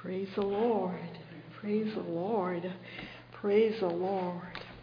Praise the Lord. Praise the Lord. Praise the Lord.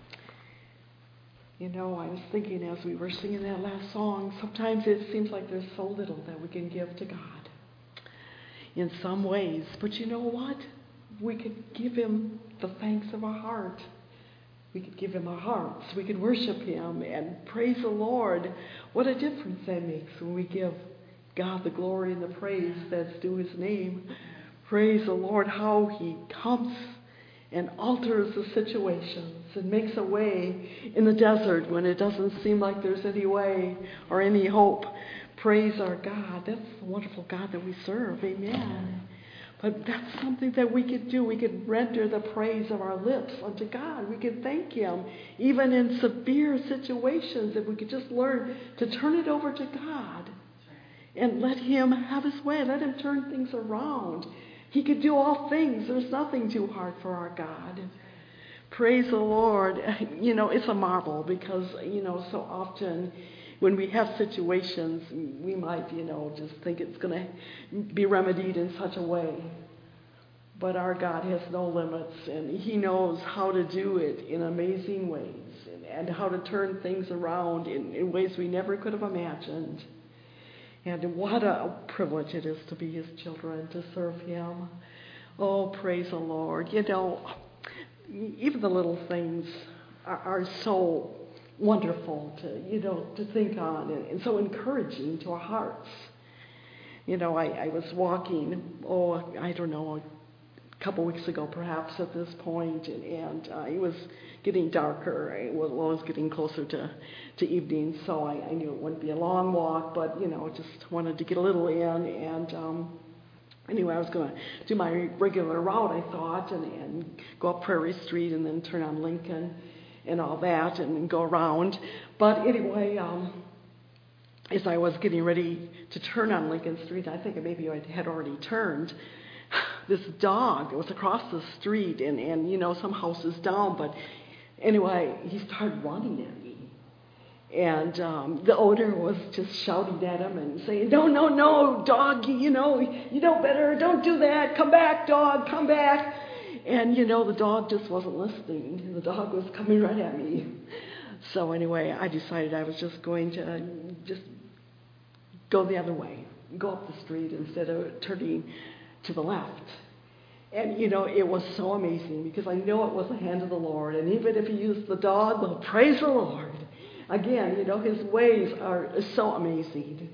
You know, I was thinking as we were singing that last song, sometimes it seems like there's so little that we can give to God in some ways. But you know what? We could give him the thanks of our heart. We could give him our hearts. We could worship him and praise the Lord. What a difference that makes when we give God the glory and the praise that's due his name. Praise the Lord, how he comes and alters the situations and makes a way in the desert when it doesn't seem like there's any way or any hope. Praise our God. That's the wonderful God that we serve. Amen. But that's something that we could do. We could render the praise of our lips unto God. We could thank him even in severe situations. If we could just learn to turn it over to God and let him have his way. Let him turn things around. He could do all things. There's nothing too hard for our God. Praise the Lord. You know, it's a marvel because, so often when we have situations, we might, just think it's going to be remedied in such a way. But our God has no limits, and he knows how to do it in amazing ways and how to turn things around in ways we never could have imagined. And what a privilege it is to be his children, to serve him. Oh, praise the Lord. Even the little things are so wonderful to think on and so encouraging to our hearts. I was walking, a couple weeks ago perhaps at this point, and it was getting darker. It was getting closer to evening, so I knew it wouldn't be a long walk, but just wanted to get a little in. And anyway, I was going to do my regular route, I thought, and go up Prairie Street and then turn on Lincoln and all that and go around. But anyway, as I was getting ready to turn on Lincoln Street, I think maybe I had already turned, this dog that was across the street and some houses down, but anyway, he started running at me. And the owner was just shouting at him and saying, no, dog, you know better, don't do that, come back, dog, come back. And, the dog just wasn't listening. The dog was coming right at me. So anyway, I decided I was just going to just go the other way, go up the street instead of turning to the left. And, it was so amazing because I know it was the hand of the Lord. And even if he used the dog, well, praise the Lord. Again, his ways are so amazing.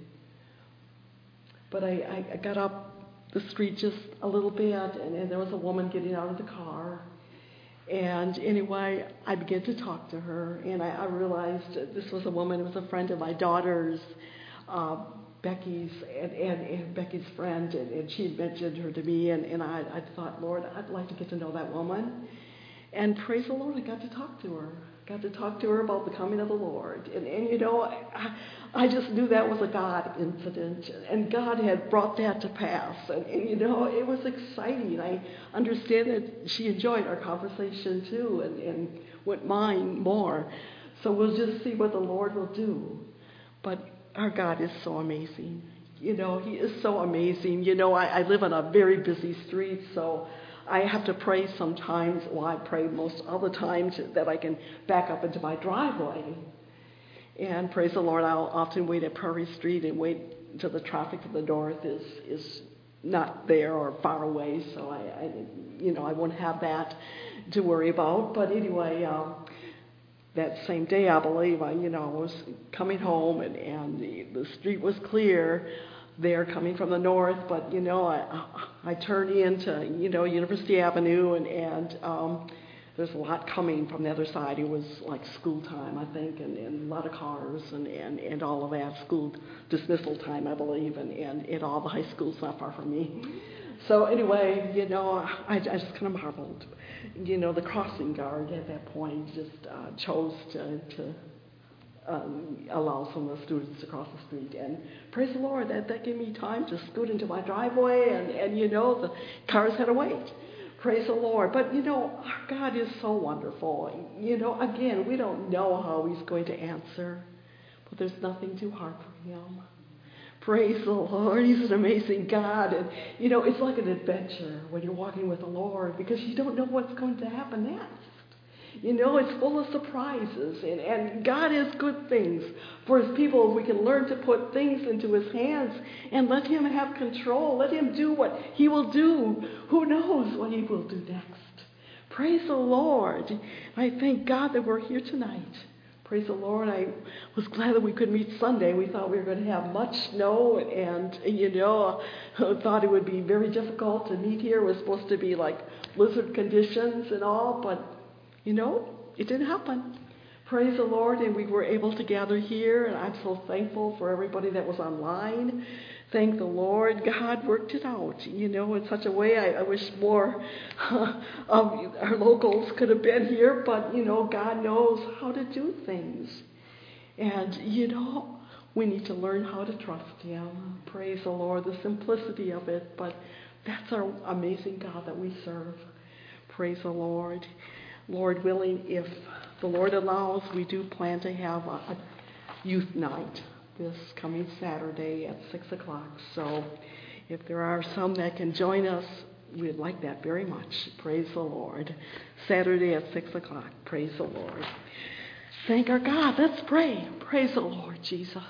But I got up the street just a little bit, and there was a woman getting out of the car. And anyway, I began to talk to her, and I realized this was a woman, it was a friend of my daughter's, Becky's and Becky's friend, and she had mentioned her to me, and I thought, Lord, I'd like to get to know that woman. And praise the Lord, I got to talk to her. Got to talk to her about the coming of the Lord. And I just knew that was a God incident, and God had brought that to pass. And it was exciting. I understand that she enjoyed our conversation too, and wouldn't mind more. So we'll just see what the Lord will do. But our God is so amazing. He is so amazing. I live on a very busy street, so I have to pray sometimes. Well, I pray most all the time that I can back up into my driveway. And praise the Lord, I'll often wait at Prairie Street and wait until the traffic to the north is not there or far away, so I won't have that to worry about. But anyway, that same day, I believe, I was coming home and the street was clear there coming from the north, but I turned into University Avenue and there's a lot coming from the other side. It was like school time, I think, and a lot of cars and all of that, school dismissal time, I believe, and all the high schools not far from me. So anyway, I just kind of marveled. The crossing guard at that point just chose to allow some of the students to cross the street. And praise the Lord, that gave me time to scoot into my driveway, and the cars had to wait. Praise the Lord. But, our God is so wonderful. Again, we don't know how he's going to answer, but there's nothing too hard for him. Praise the Lord. He's an amazing God. And, it's like an adventure when you're walking with the Lord because you don't know what's going to happen next. It's full of surprises. And God has good things for His people. If we can learn to put things into His hands and let Him have control. Let Him do what He will do. Who knows what He will do next? Praise the Lord. I thank God that we're here tonight. Praise the Lord. I was glad that we could meet Sunday. We thought we were going to have much snow and, thought it would be very difficult to meet here. It was supposed to be like blizzard conditions and all, but, it didn't happen. Praise the Lord, and we were able to gather here, and I'm so thankful for everybody that was online. Thank the Lord. God worked it out, in such a way. I wish more of our locals could have been here, but, God knows how to do things. And, we need to learn how to trust Him. Praise the Lord, the simplicity of it, but that's our amazing God that we serve. Praise the Lord. Lord willing, if the Lord allows, we do plan to have a youth night this coming Saturday at 6 o'clock. So if there are some that can join us, we'd like that very much. Praise the Lord. Saturday at 6 o'clock. Praise the Lord. Thank our God. Let's pray. Praise the Lord Jesus.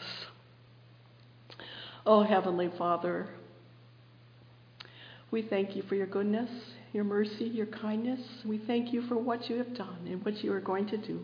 Oh, Heavenly Father, we thank you for your goodness, your mercy, your kindness. We thank you for what you have done and what you are going to do.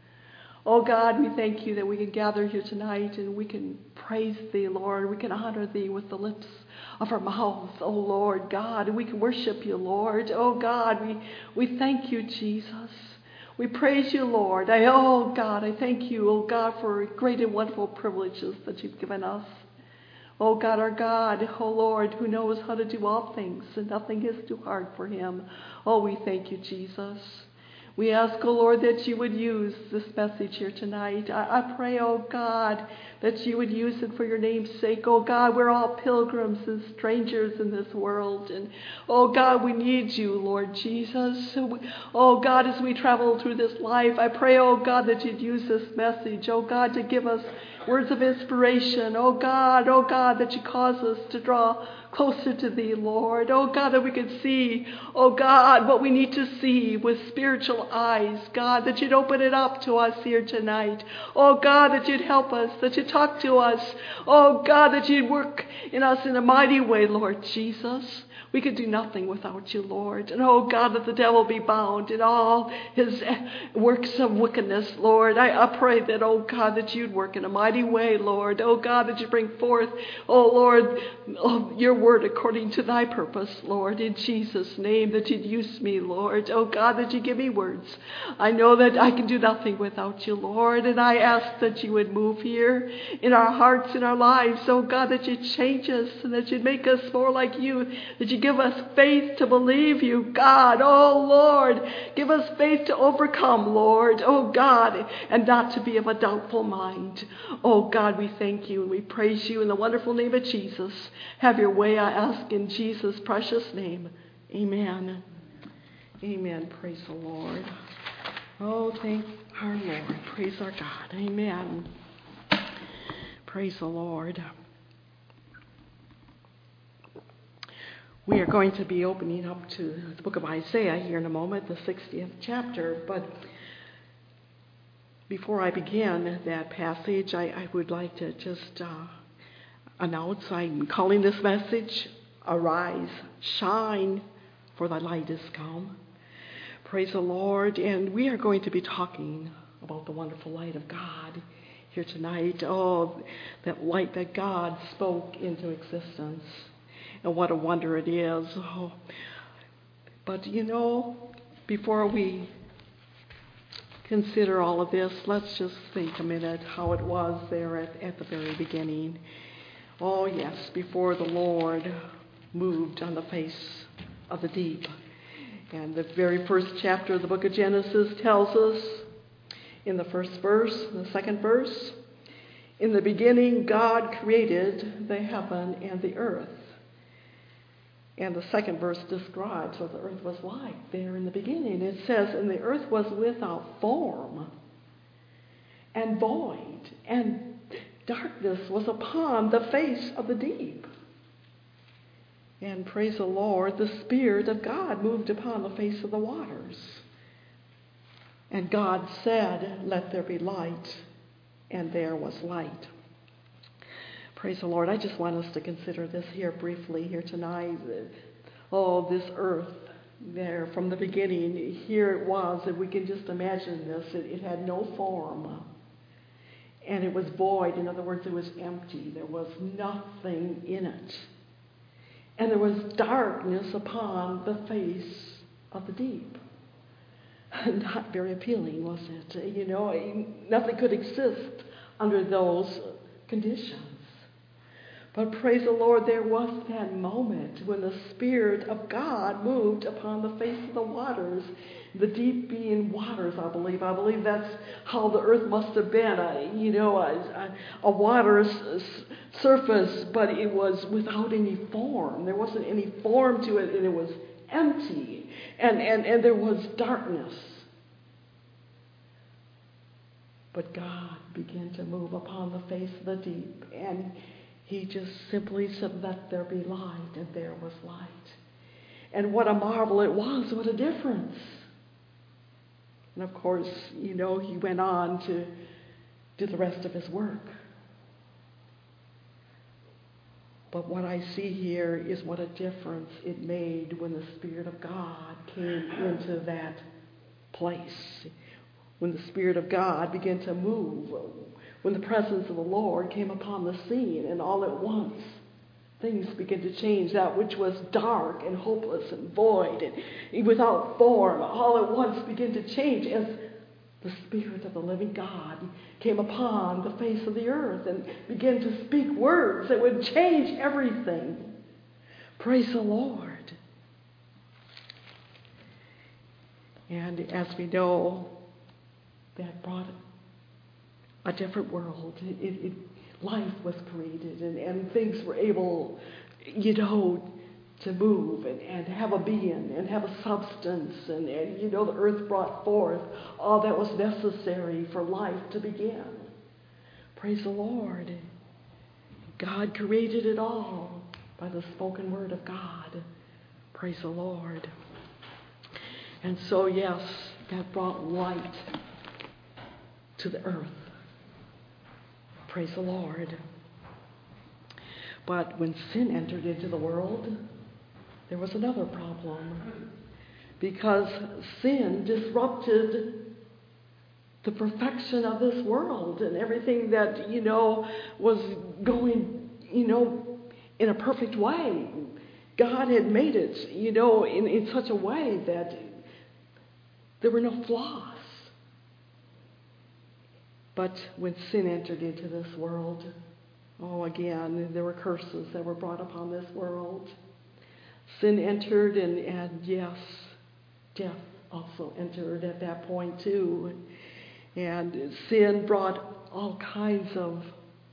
Oh God, we thank you that we can gather here tonight and we can praise thee, Lord. We can honor thee with the lips of our mouths, oh Lord God. And we can worship you, Lord. Oh God, we thank you, Jesus. We praise you, Lord. Oh God, I thank you, oh God, for great and wonderful privileges that you've given us. Oh God, our God, oh Lord, who knows how to do all things, and nothing is too hard for him. Oh, we thank you, Jesus. We ask, oh Lord, that you would use this message here tonight. I pray, oh God, that you would use it for your name's sake. Oh God, we're all pilgrims and strangers in this world. And oh God, we need you, Lord Jesus. Oh God, as we travel through this life, I pray, oh God, that you'd use this message, oh God, to give us words of inspiration. Oh God, that you cause us to draw closer to thee, Lord. Oh God, that we could see, oh God, what we need to see with spiritual eyes. God, that you'd open it up to us here tonight. Oh God, that you'd help us, that you'd talk to us. Oh God, that you'd work in us in a mighty way, Lord Jesus. We could do nothing without you, Lord. And oh God, that the devil be bound in all his works of wickedness, Lord. I pray that, oh God, that you'd work in a mighty way, Lord. Oh God, that you bring forth, oh Lord, your word according to thy purpose, Lord. In Jesus' name, that you'd use me, Lord. Oh God, that you give me words. I know that I can do nothing without you, Lord. And I ask that you would move here in our hearts, in our lives. Oh God, that you'd change us and that you'd make us more like you. That you give us faith to believe you, God. Oh, Lord, give us faith to overcome, Lord. Oh, God, and not to be of a doubtful mind. Oh, God, we thank you and we praise you in the wonderful name of Jesus. Have your way, I ask, in Jesus' precious name. Amen. Amen. Praise the Lord. Oh, thank our Lord. Praise our God. Amen. Praise the Lord. We are going to be opening up to the book of Isaiah here in a moment, the 60th chapter. But before I begin that passage, I would like to just announce I'm calling this message, Arise, Shine, for thy light is come. Praise the Lord. And we are going to be talking about the wonderful light of God here tonight. Oh, that light that God spoke into existence. And what a wonder it is. Oh. But before we consider all of this, let's just think a minute how it was there at the very beginning. Oh yes, before the Lord moved on the face of the deep. And the very first chapter of the book of Genesis tells us in the first verse, the second verse, in the beginning God created the heaven and the earth. And the second verse describes what the earth was like there in the beginning. It says, and the earth was without form and void, and darkness was upon the face of the deep. And praise the Lord, the Spirit of God moved upon the face of the waters. And God said, "Let there be light," and there was light. Praise the Lord. I just want us to consider this here briefly here tonight. Oh, this earth there from the beginning, here it was, if we can just imagine this, it had no form. And it was void. In other words, it was empty. There was nothing in it. And there was darkness upon the face of the deep. Not very appealing, was it? Nothing could exist under those conditions. But praise the Lord, there was that moment when the Spirit of God moved upon the face of the waters. The deep being waters, I believe. I believe that's how the earth must have been. A water surface, but it was without any form. There wasn't any form to it, and it was empty. And there was darkness. But God began to move upon the face of the deep, and He just simply said, "Let there be light," and there was light. And what a marvel it was, what a difference. And of course, He went on to do the rest of His work. But what I see here is what a difference it made when the Spirit of God came into that place. When the Spirit of God began to move, when the presence of the Lord came upon the scene, and all at once things began to change. That which was dark and hopeless and void and without form, all at once began to change as the Spirit of the living God came upon the face of the earth and began to speak words that would change everything. Praise the Lord. And as we know, that brought a different world. Life was created, and things were able, to move and have a being and have a substance. And the earth brought forth all that was necessary for life to begin. Praise the Lord. God created it all by the spoken word of God. Praise the Lord. And so, yes, that brought light to the earth. Praise the Lord. But when sin entered into the world, there was another problem. Because sin disrupted the perfection of this world and everything that, was going, in a perfect way. God had made it, in such a way that there were no flaws. But when sin entered into this world, again, there were curses that were brought upon this world. Sin entered, and yes, death also entered at that point too. And sin brought all kinds of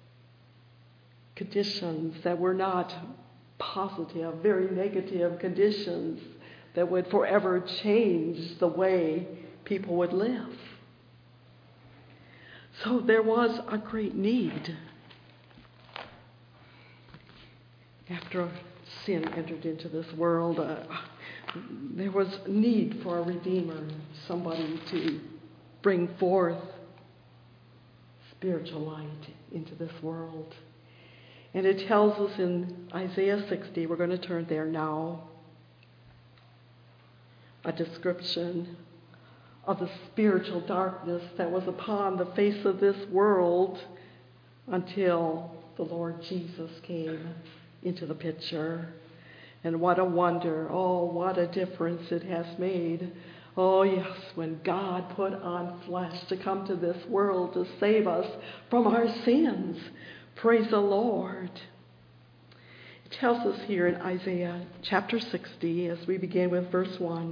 conditions that were not positive, very negative conditions that would forever change the way people would live. So there was a great need. After sin entered into this world, there was need for a Redeemer, somebody to bring forth spiritual light into this world. And it tells us in Isaiah 60, we're going to turn there now, a description of the spiritual darkness that was upon the face of this world until the Lord Jesus came into the picture. And what a wonder, what a difference it has made. Oh yes, when God put on flesh to come to this world to save us from our sins. Praise the Lord. It tells us here in Isaiah chapter 60, as we begin with verse 1.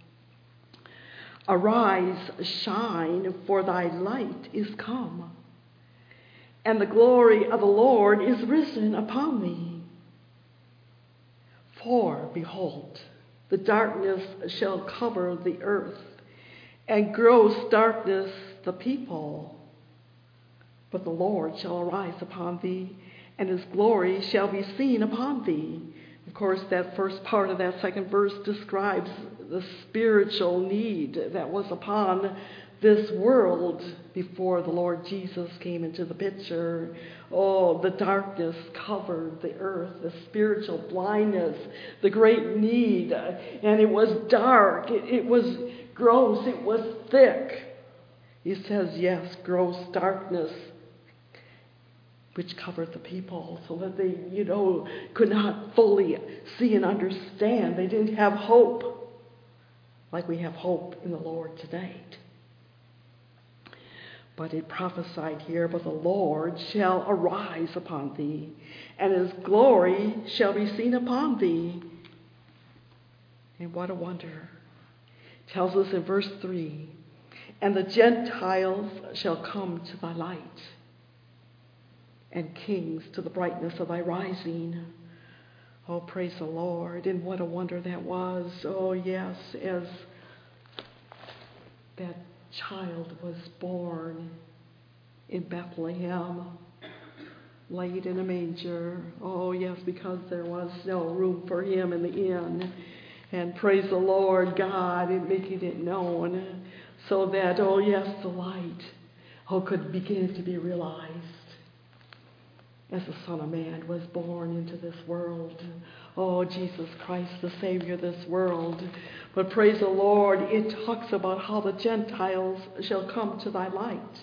Arise, shine, for thy light is come, and the glory of the Lord is risen upon thee. For, behold, the darkness shall cover the earth, and gross darkness the people. but the Lord shall arise upon thee, and his glory shall be seen upon thee. Of course, that first part of that second verse describes the spiritual need that was upon this world before the Lord Jesus came into the picture. Oh, the darkness covered the earth, the spiritual blindness, the great need. And it was dark, it was gross, it was thick. He says, yes, gross darkness, which covered the people so that they, could not fully see and understand. They didn't have hope like we have hope in the Lord today. But it prophesied here, but the Lord shall arise upon thee, and his glory shall be seen upon thee. And what a wonder. It tells us in verse 3, and the Gentiles shall come to thy light, and kings to the brightness of thy rising. Oh, praise the Lord. And what a wonder that was. Oh, yes, as that child was born in Bethlehem, laid in a manger. Oh, yes, because there was no room for him in the inn. And praise the Lord God in making it known so that, oh, yes, the light, could begin to be realized as the Son of Man was born into this world. Oh, Jesus Christ, the Savior of this world. But praise the Lord, it talks about how the Gentiles shall come to thy light,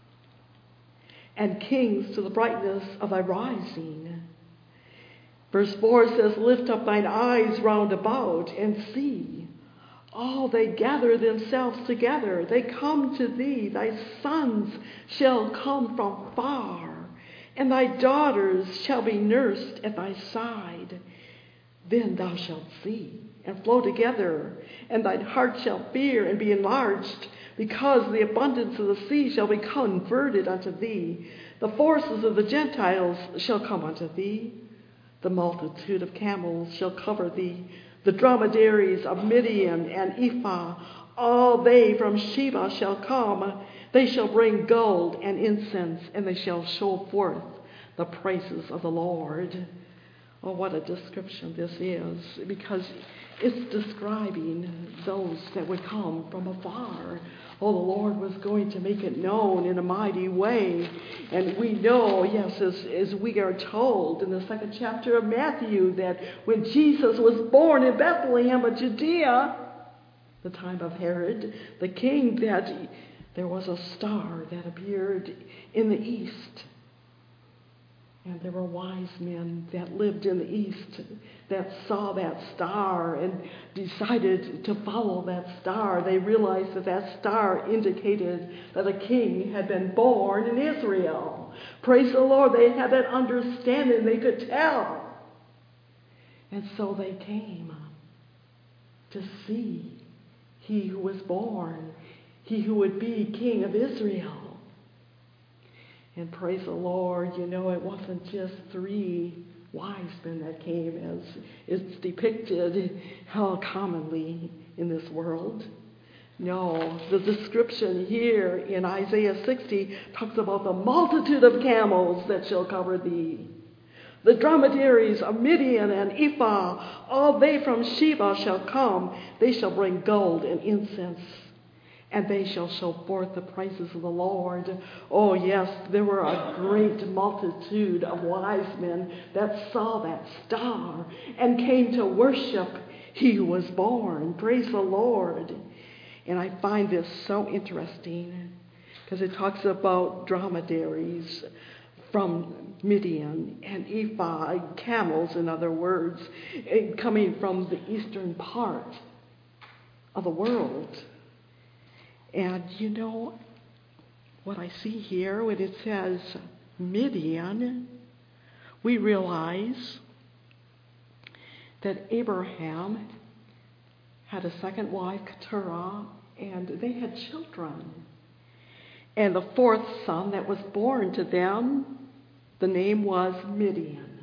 and kings to the brightness of thy rising. Verse 4 says, lift up thine eyes round about, and see. All they gather themselves together. They come to thee. Thy sons shall come from far, and thy daughters shall be nursed at thy side. Then thou shalt see, and flow together, and thine heart shall fear and be enlarged, because the abundance of the sea shall be converted unto thee. The forces of the Gentiles shall come unto thee. The multitude of camels shall cover thee. The dromedaries of Midian and Ephah, all they from Sheba shall come. They shall bring gold and incense, and they shall show forth the praises of the Lord. Oh, what a description this is, because it's describing those that would come from afar. Oh, the Lord was going to make it known in a mighty way. And we know, yes, as we are told in the 2nd chapter of Matthew, that when Jesus was born in Bethlehem of Judea, the time of Herod the king, that there was a star that appeared in the east. And there were wise men that lived in the east that saw that star and decided to follow that star. They realized that that star indicated that a king had been born in Israel. Praise the Lord, they had that understanding. They could tell. And so they came to see he who was born, he who would be king of Israel. And praise the Lord, it wasn't just 3 wise men that came as it's depicted how commonly in this world. No, the description here in Isaiah 60 talks about the multitude of camels that shall cover thee. The dromedaries of Midian and Ephah, all they from Sheba shall come. They shall bring gold and incense, and they shall show forth the praises of the Lord. Oh, yes, there were a great multitude of wise men that saw that star and came to worship he who was born. Praise the Lord. And I find this so interesting because it talks about dromedaries from Midian and Ephah, camels, in other words, coming from the eastern part of the world. And what I see here when it says Midian, we realize that Abraham had a second wife, Keturah, and they had children. And the 4th son that was born to them, the name was Midian.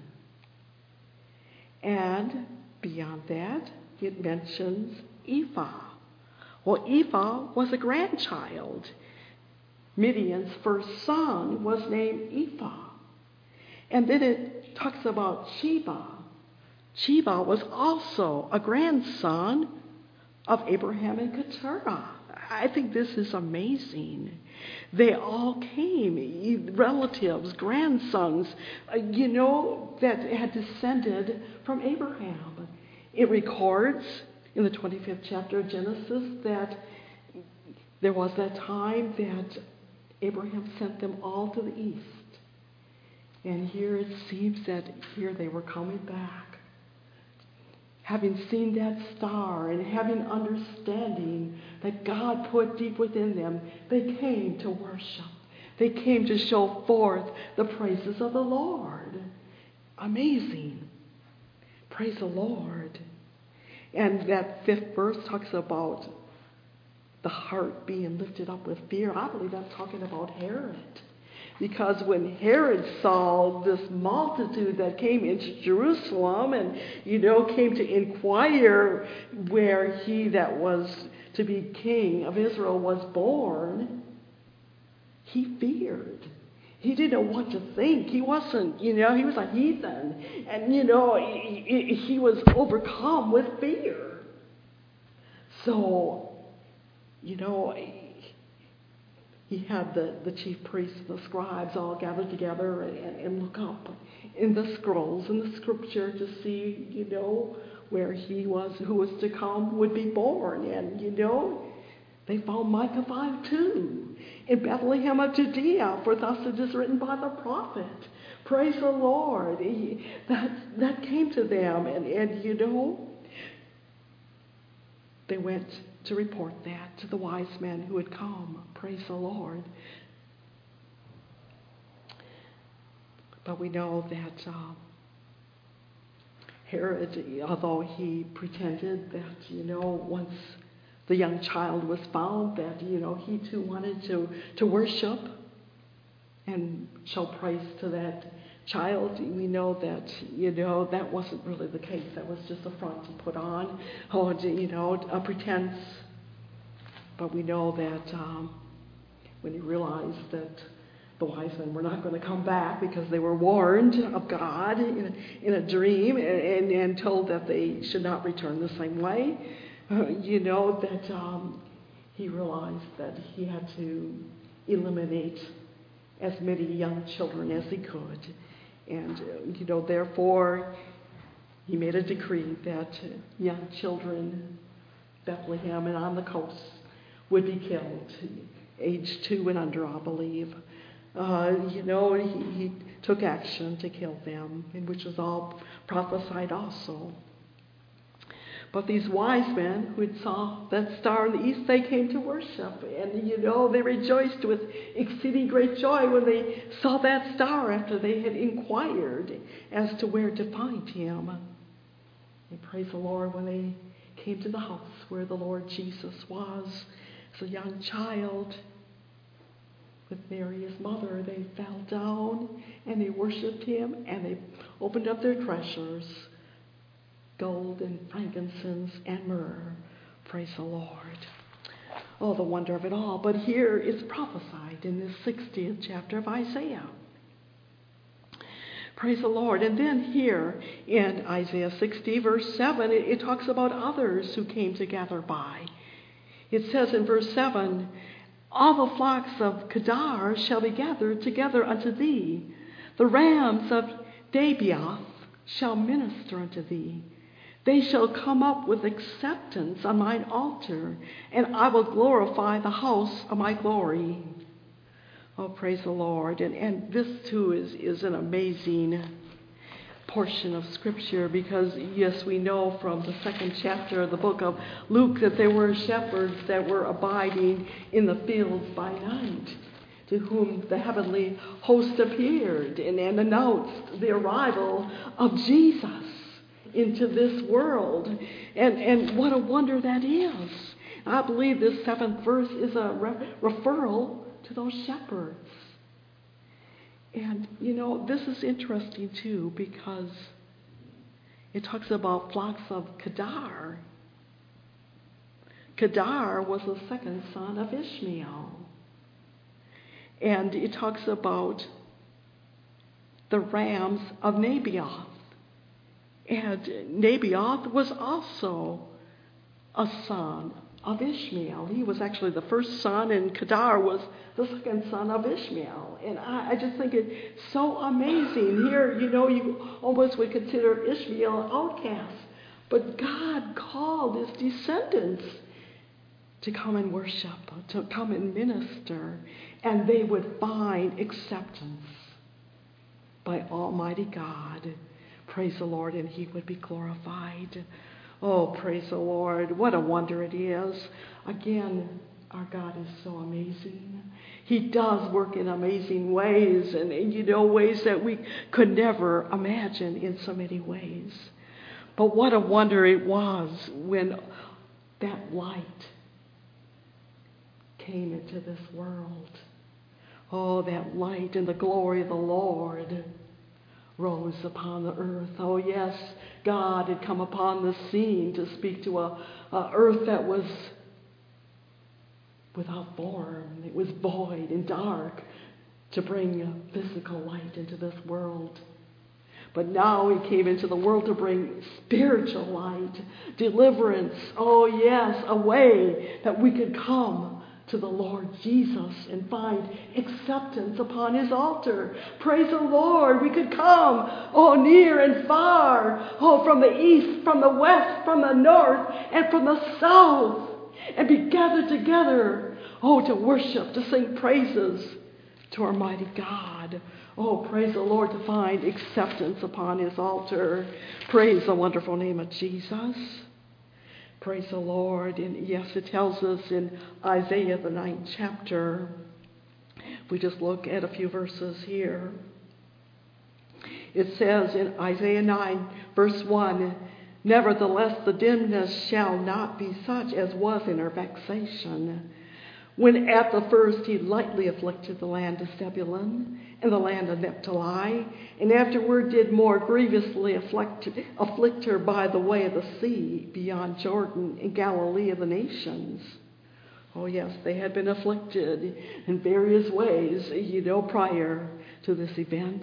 And beyond that, it mentions Ephah. Well, Ephah was a grandchild. Midian's first son was named Ephah. And then it talks about Sheba. Sheba was also a grandson of Abraham and Keturah. I think this is amazing. They all came, relatives, grandsons, that had descended from Abraham. It records in the 25th chapter of Genesis that there was that time that Abraham sent them all to the east. And here it seems that here they were coming back. Having seen that star and having understanding that God put deep within them, they came to worship. They came to show forth the praises of the Lord. Amazing. Praise the Lord. And that 5th verse talks about the heart being lifted up with fear. I believe that's talking about Herod. Because when Herod saw this multitude that came into Jerusalem and, came to inquire where he that was to be king of Israel was born, he feared. He didn't know what to think. He wasn't, he was a heathen. And, he was overcome with fear. So, he had the chief priests and the scribes all gathered together and look up in the scrolls in the scripture to see, where he was, who was to come, would be born. And, they found Micah 5:2 in Bethlehem of Judea, for thus it is written by the prophet. Praise the Lord. That came to them, and they went to report that to the wise men who had come. Praise the Lord. But we know that Herod, although he pretended that, once the young child was found, that, he too wanted to worship and show praise to that child, we know that, that wasn't really the case. That was just a front to put on, a pretense. But we know that when he realized that the wise men were not going to come back because they were warned of God in a dream and told that they should not return the same way, that he realized that he had to eliminate as many young children as he could. And, therefore, he made a decree that young children, Bethlehem and on the coast, would be killed, age 2 and under, I believe. He took action to kill them, and which was all prophesied also. But these wise men who had saw that star in the east, they came to worship. And, they rejoiced with exceeding great joy when they saw that star after they had inquired as to where to find him. And praise the Lord, when they came to the house where the Lord Jesus was as a young child with Mary, his mother, they fell down and they worshiped him, and they opened up their treasures, gold and frankincense and myrrh. Praise the Lord. Oh, the wonder of it all. But here it's prophesied in this 60th chapter of Isaiah. Praise the Lord. And then here in Isaiah 60, verse 7, it talks about others who came to gather by. It says in verse 7, all the flocks of Kedar shall be gathered together unto thee. The rams of Dabioth shall minister unto thee. They shall come up with acceptance on mine altar, and I will glorify the house of my glory. Oh, praise the Lord. And this, too, is an amazing portion of Scripture, because, yes, we know from the 2nd chapter of the book of Luke that there were shepherds that were abiding in the fields by night, to whom the heavenly host appeared and announced the arrival of Jesus into this world. And what a wonder that is. I believe this 7th verse is a referral to those shepherds. And, this is interesting, too, because it talks about flocks of Kedar. Kedar was the second son of Ishmael. And it talks about the rams of Naboth. And Naboth was also a son of Ishmael. He was actually the first son, and Kedar was the second son of Ishmael. And I just think it's so amazing. Here, you almost would consider Ishmael an outcast. But God called his descendants to come and worship, to come and minister, and they would find acceptance by Almighty God. Praise the Lord, and he would be glorified. Oh, praise the Lord. What a wonder it is. Again, our God is so amazing. He does work in amazing ways, and ways that we could never imagine in so many ways. But what a wonder it was when that light came into this world. Oh, that light and the glory of the Lord rose upon the earth. Oh, yes, God had come upon the scene to speak to a earth that was without form. It was void and dark, to bring physical light into this world. But now he came into the world to bring spiritual light, deliverance. Oh, yes, a way that we could come to the Lord Jesus and find acceptance upon his altar. Praise the Lord. We could come, near and far, from the east, from the west, from the north, and from the south, and be gathered together, to worship, to sing praises to our mighty God. Oh, praise the Lord, to find acceptance upon his altar. Praise the wonderful name of Jesus. Praise the Lord. And yes, it tells us in Isaiah, the 9th chapter. We just look at a few verses here. It says in Isaiah 9, verse 1, "Nevertheless, the dimness shall not be such as was in her vexation, when at the first he lightly afflicted the land of Zebulun and the land of Naphtali, and afterward did more grievously afflict her by the way of the sea beyond Jordan in Galilee of the nations." Oh yes, they had been afflicted in various ways, prior to this event.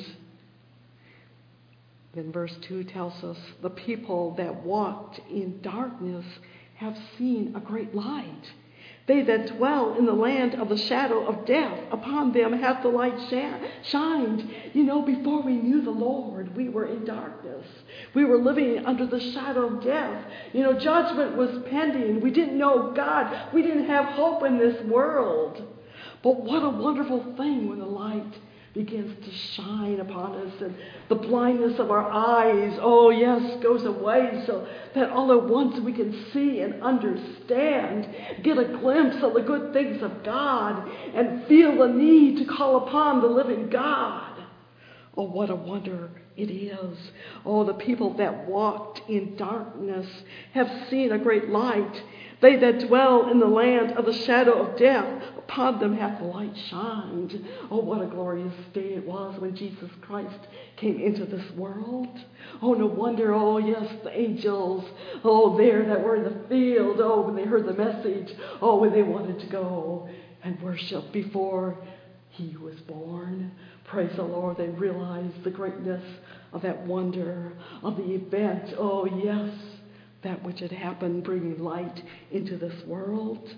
Then verse 2 tells us, "The people that walked in darkness have seen a great light. They that dwell in the land of the shadow of death, upon them hath the light shined." Before we knew the Lord, we were in darkness. We were living under the shadow of death. Judgment was pending. We didn't know God. We didn't have hope in this world. But what a wonderful thing when the light begins to shine upon us, and the blindness of our eyes, goes away, so that all at once we can see and understand, get a glimpse of the good things of God, and feel the need to call upon the living God. Oh, what a wonder it is. Oh, the people that walked in darkness have seen a great light. They that dwell in the land of the shadow of death, upon them hath the light shined. Oh, what a glorious day it was when Jesus Christ came into this world. Oh, no wonder, the angels, there that were in the field, when they heard the message, when they wanted to go and worship before he was born. Praise the Lord, they realized the greatness of that wonder, of the event. Oh, yes, that which had happened, bringing light into this world.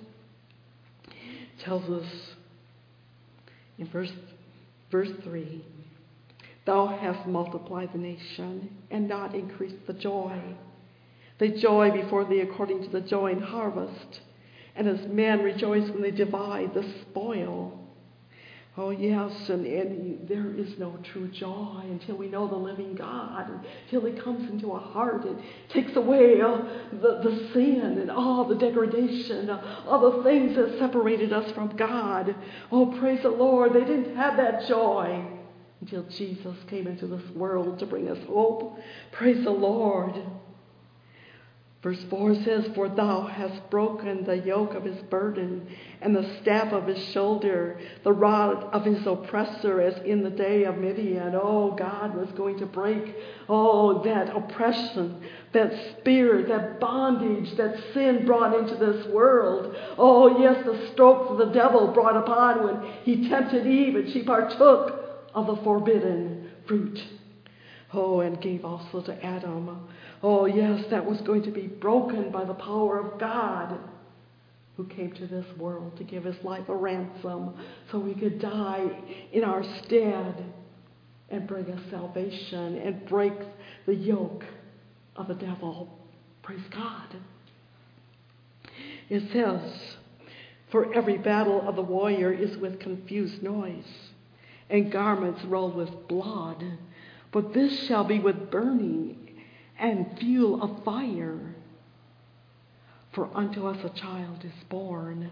It tells us in verse 3, "Thou hast multiplied the nation, and not increased the joy. They joy before thee according to the joy in harvest, and as men rejoice when they divide the spoil." Oh, yes, and there is no true joy until we know the living God, until he comes into our heart and takes away the sin and all the degradation, all the things that separated us from God. Oh, praise the Lord. They didn't have that joy until Jesus came into this world to bring us hope. Praise the Lord. Verse 4 says, "For thou hast broken the yoke of his burden and the staff of his shoulder, the rod of his oppressor, as in the day of Midian." Oh, God was going to break, that oppression, that spirit, that bondage that sin brought into this world. Oh, yes, the strokes of the devil brought upon when he tempted Eve and she partook of the forbidden fruit. Oh, and gave also to Adam. Oh, yes, that was going to be broken by the power of God, who came to this world to give his life a ransom so we could die in our stead and bring us salvation and break the yoke of the devil. Praise God. It says, "For every battle of the warrior is with confused noise, and garments roll with blood. But this shall be with burning and fuel of fire. For unto us a child is born,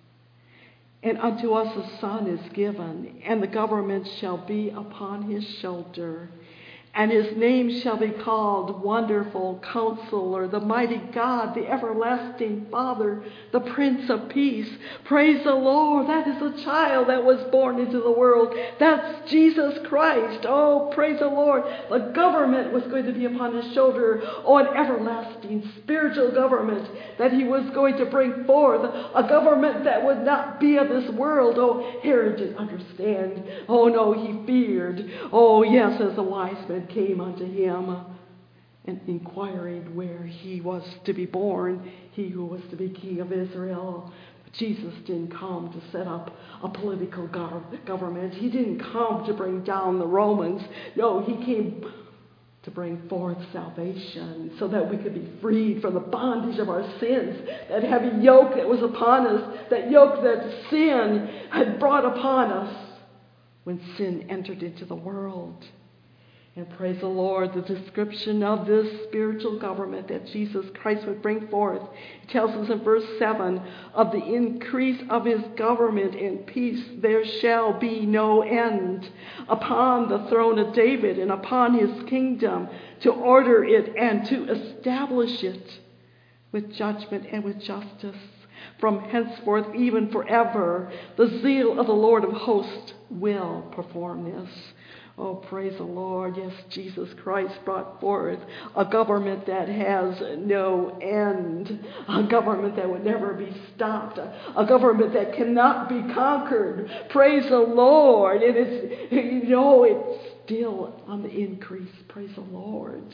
and unto us a son is given, and the government shall be upon his shoulder. And his name shall be called Wonderful Counselor, the Mighty God, the Everlasting Father, the Prince of Peace." Praise the Lord. That is a child that was born into the world. That's Jesus Christ. Oh, praise the Lord. The government was going to be upon his shoulder. Oh, an everlasting spiritual government that he was going to bring forth. A government that would not be of this world. Oh, Herod didn't understand. Oh, no, he feared. Oh, yes, as the wise men came unto him and inquiring where he was to be born, he who was to be king of Israel. Jesus didn't come to set up a political government. He didn't come to bring down the Romans. No, he came to bring forth salvation so that we could be freed from the bondage of our sins, that heavy yoke that was upon us, that yoke that sin had brought upon us when sin entered into the world. And praise the Lord, the description of this spiritual government that Jesus Christ would bring forth. It tells us in verse 7, "Of the increase of his government and peace there shall be no end, upon the throne of David and upon his kingdom, to order it and to establish it with judgment and with justice from henceforth even forever. The zeal of the Lord of hosts will perform this." Oh, praise the Lord. Yes, Jesus Christ brought forth a government that has no end. A government that would never be stopped. A government that cannot be conquered. Praise the Lord. It is, it's still on the increase. Praise the Lord.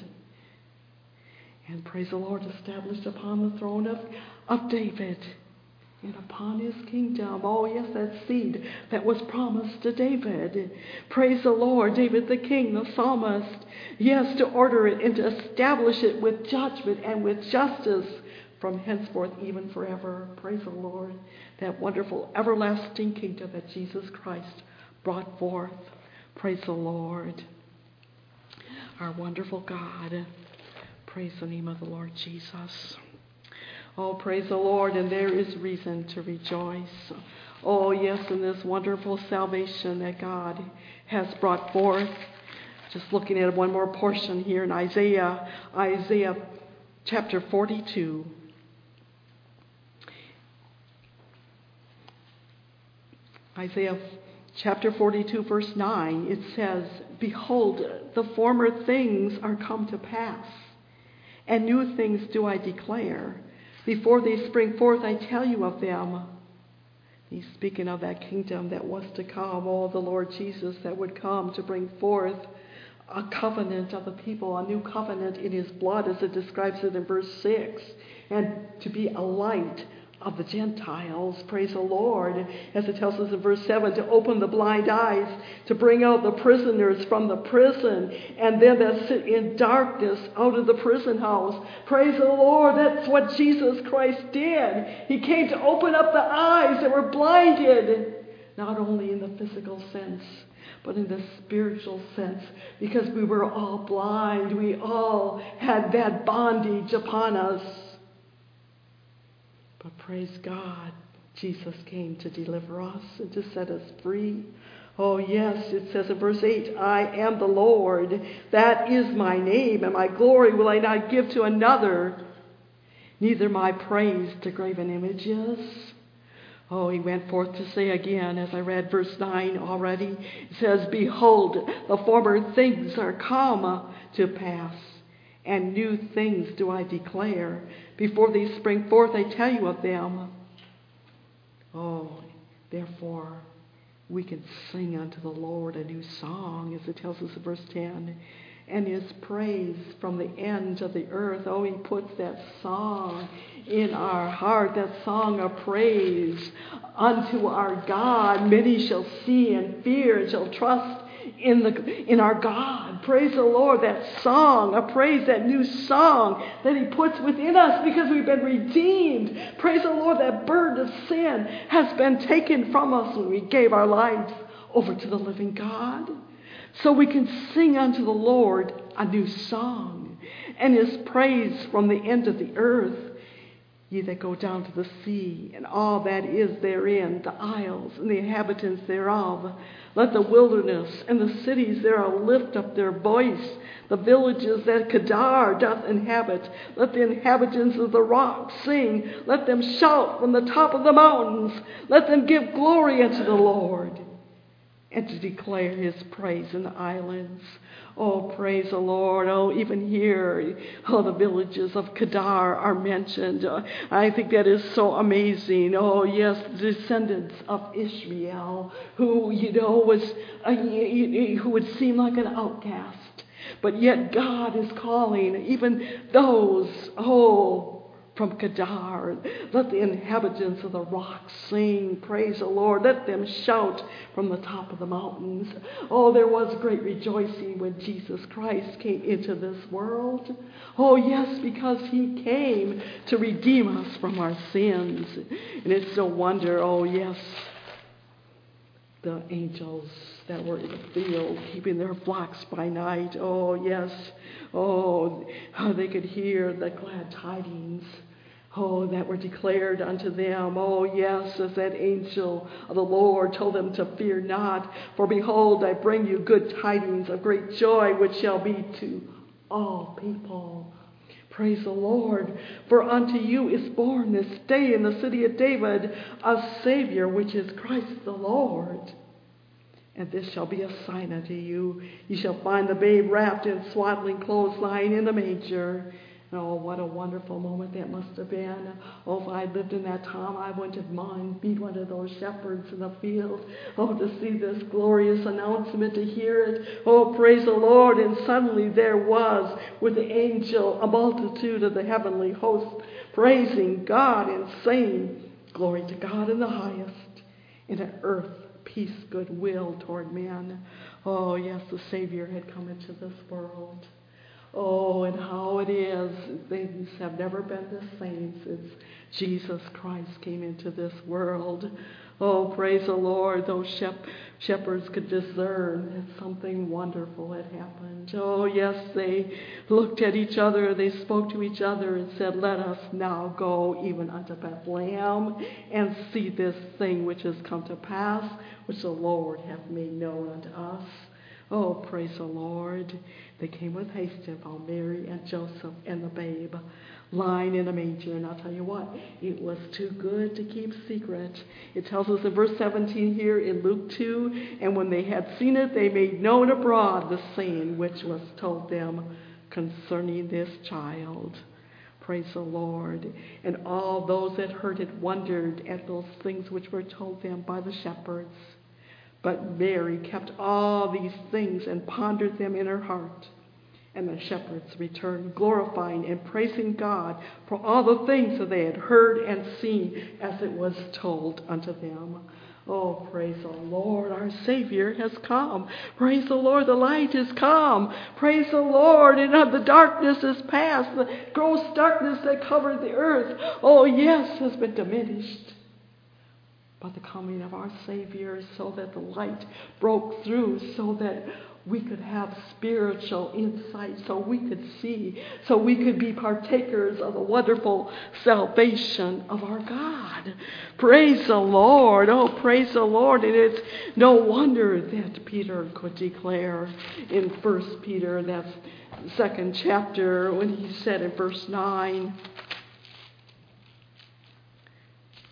And praise the Lord, established upon the throne of David and upon his kingdom. Oh, yes, that seed that was promised to David. Praise the Lord. David the king, the psalmist. Yes, to order it and to establish it with judgment and with justice from henceforth even forever. Praise the Lord. That wonderful everlasting kingdom that Jesus Christ brought forth. Praise the Lord. Our wonderful God. Praise the name of the Lord Jesus. Oh, praise the Lord, and there is reason to rejoice. Oh, yes, in this wonderful salvation that God has brought forth. Just looking at one more portion here in Isaiah chapter 42. Isaiah chapter 42, verse 9, it says, "Behold, the former things are come to pass, and new things do I declare. Before they spring forth, I tell you of them." He's speaking of that kingdom that was to come, the Lord Jesus that would come to bring forth a covenant of the people, a new covenant in his blood, as it describes it in verse 6, and to be a light of the Gentiles. Praise the Lord. As it tells us in verse 7, to open the blind eyes, to bring out the prisoners from the prison, and them that sit in darkness out of the prison house. Praise the Lord. That's what Jesus Christ did. He came to open up the eyes that were blinded, not only in the physical sense, but in the spiritual sense, because we were all blind. We all had that bondage upon us. But praise God, Jesus came to deliver us and to set us free. Oh, yes, it says in verse 8, "I am the Lord, that is my name, and my glory will I not give to another. neither my praise to graven images. Oh, he went forth to say again, as I read verse 9 already, it says, behold, the former things are come to pass, and new things do I declare. Before they spring forth, I tell you of them. Oh, therefore, we can sing unto the Lord a new song, as it tells us in verse 10. And his praise from the ends of the earth. Oh, he puts that song in our heart, that song of praise unto our God. Many shall see and fear and shall trust in our God. Praise the Lord, that song of praise, that new song that he puts within us because we've been redeemed. Praise the Lord, that burden of sin has been taken from us when we gave our lives over to the living God. So we can sing unto the Lord a new song, and his praise from the end of the earth. Ye that go down to the sea, and all that is therein, the isles and the inhabitants thereof. Let the wilderness and the cities thereof lift up their voice. The villages that Kedar doth inhabit, let the inhabitants of the rock sing. Let them shout from the top of the mountains. Let them give glory unto the Lord, and to declare his praise in the islands. Oh, praise the Lord. Oh, even here, the villages of Kedar are mentioned. I think that is so amazing. Oh, yes, the descendants of Ishmael, who, was, who would seem like an outcast. But yet God is calling even those, from Kedar. Let the inhabitants of the rocks sing, praise the Lord. Let them shout from the top of the mountains. Oh, there was great rejoicing when Jesus Christ came into this world. Oh, yes, because he came to redeem us from our sins. And it's no wonder, oh, yes, the angels that were in the field keeping their flocks by night. Oh, yes. Oh, how they could hear the glad tidings. Oh, that were declared unto them. Oh, yes, as that angel of the Lord told them to fear not. For behold, I bring you good tidings of great joy, which shall be to all people. Praise the Lord. For unto you is born this day in the city of David a Savior, which is Christ the Lord. And this shall be a sign unto you. You shall find the babe wrapped in swaddling clothes, lying in a manger. Oh, what a wonderful moment that must have been. Oh, if I lived in that time, I wouldn't have minded being one of those shepherds in the field. Oh, to see this glorious announcement, to hear it. Oh, praise the Lord. And suddenly there was, with the angel, a multitude of the heavenly host, praising God and saying, glory to God in the highest, and on earth peace, goodwill toward men. Oh, yes, the Savior had come into this world. Oh, and how it is. Things have never been the same since Jesus Christ came into this world. Oh, praise the Lord. Those shepherds could discern that something wonderful had happened. Oh, yes, they looked at each other. They spoke to each other and said, let us now go even unto Bethlehem and see this thing which has come to pass, which the Lord hath made known unto us. Oh, praise the Lord. They came with haste and found Mary and Joseph and the babe lying in a manger. And I'll tell you what, it was too good to keep secret. It tells us in verse 17 here in Luke 2, and when they had seen it, they made known abroad the saying which was told them concerning this child. Praise the Lord. And all those that heard it wondered at those things which were told them by the shepherds. But Mary kept all these things and pondered them in her heart. And the shepherds returned, glorifying and praising God for all the things that they had heard and seen as it was told unto them. Oh, praise the Lord, our Savior has come. Praise the Lord, the light is come. Praise the Lord, and the darkness is past. The gross darkness that covered the earth, oh yes, has been diminished by the coming of our Savior, so that the light broke through, so that we could have spiritual insight, so we could see, so we could be partakers of the wonderful salvation of our God. Praise the Lord. Oh, praise the Lord. And it's no wonder that Peter could declare in 1 Peter, that's the 2nd chapter, when he said in verse 9,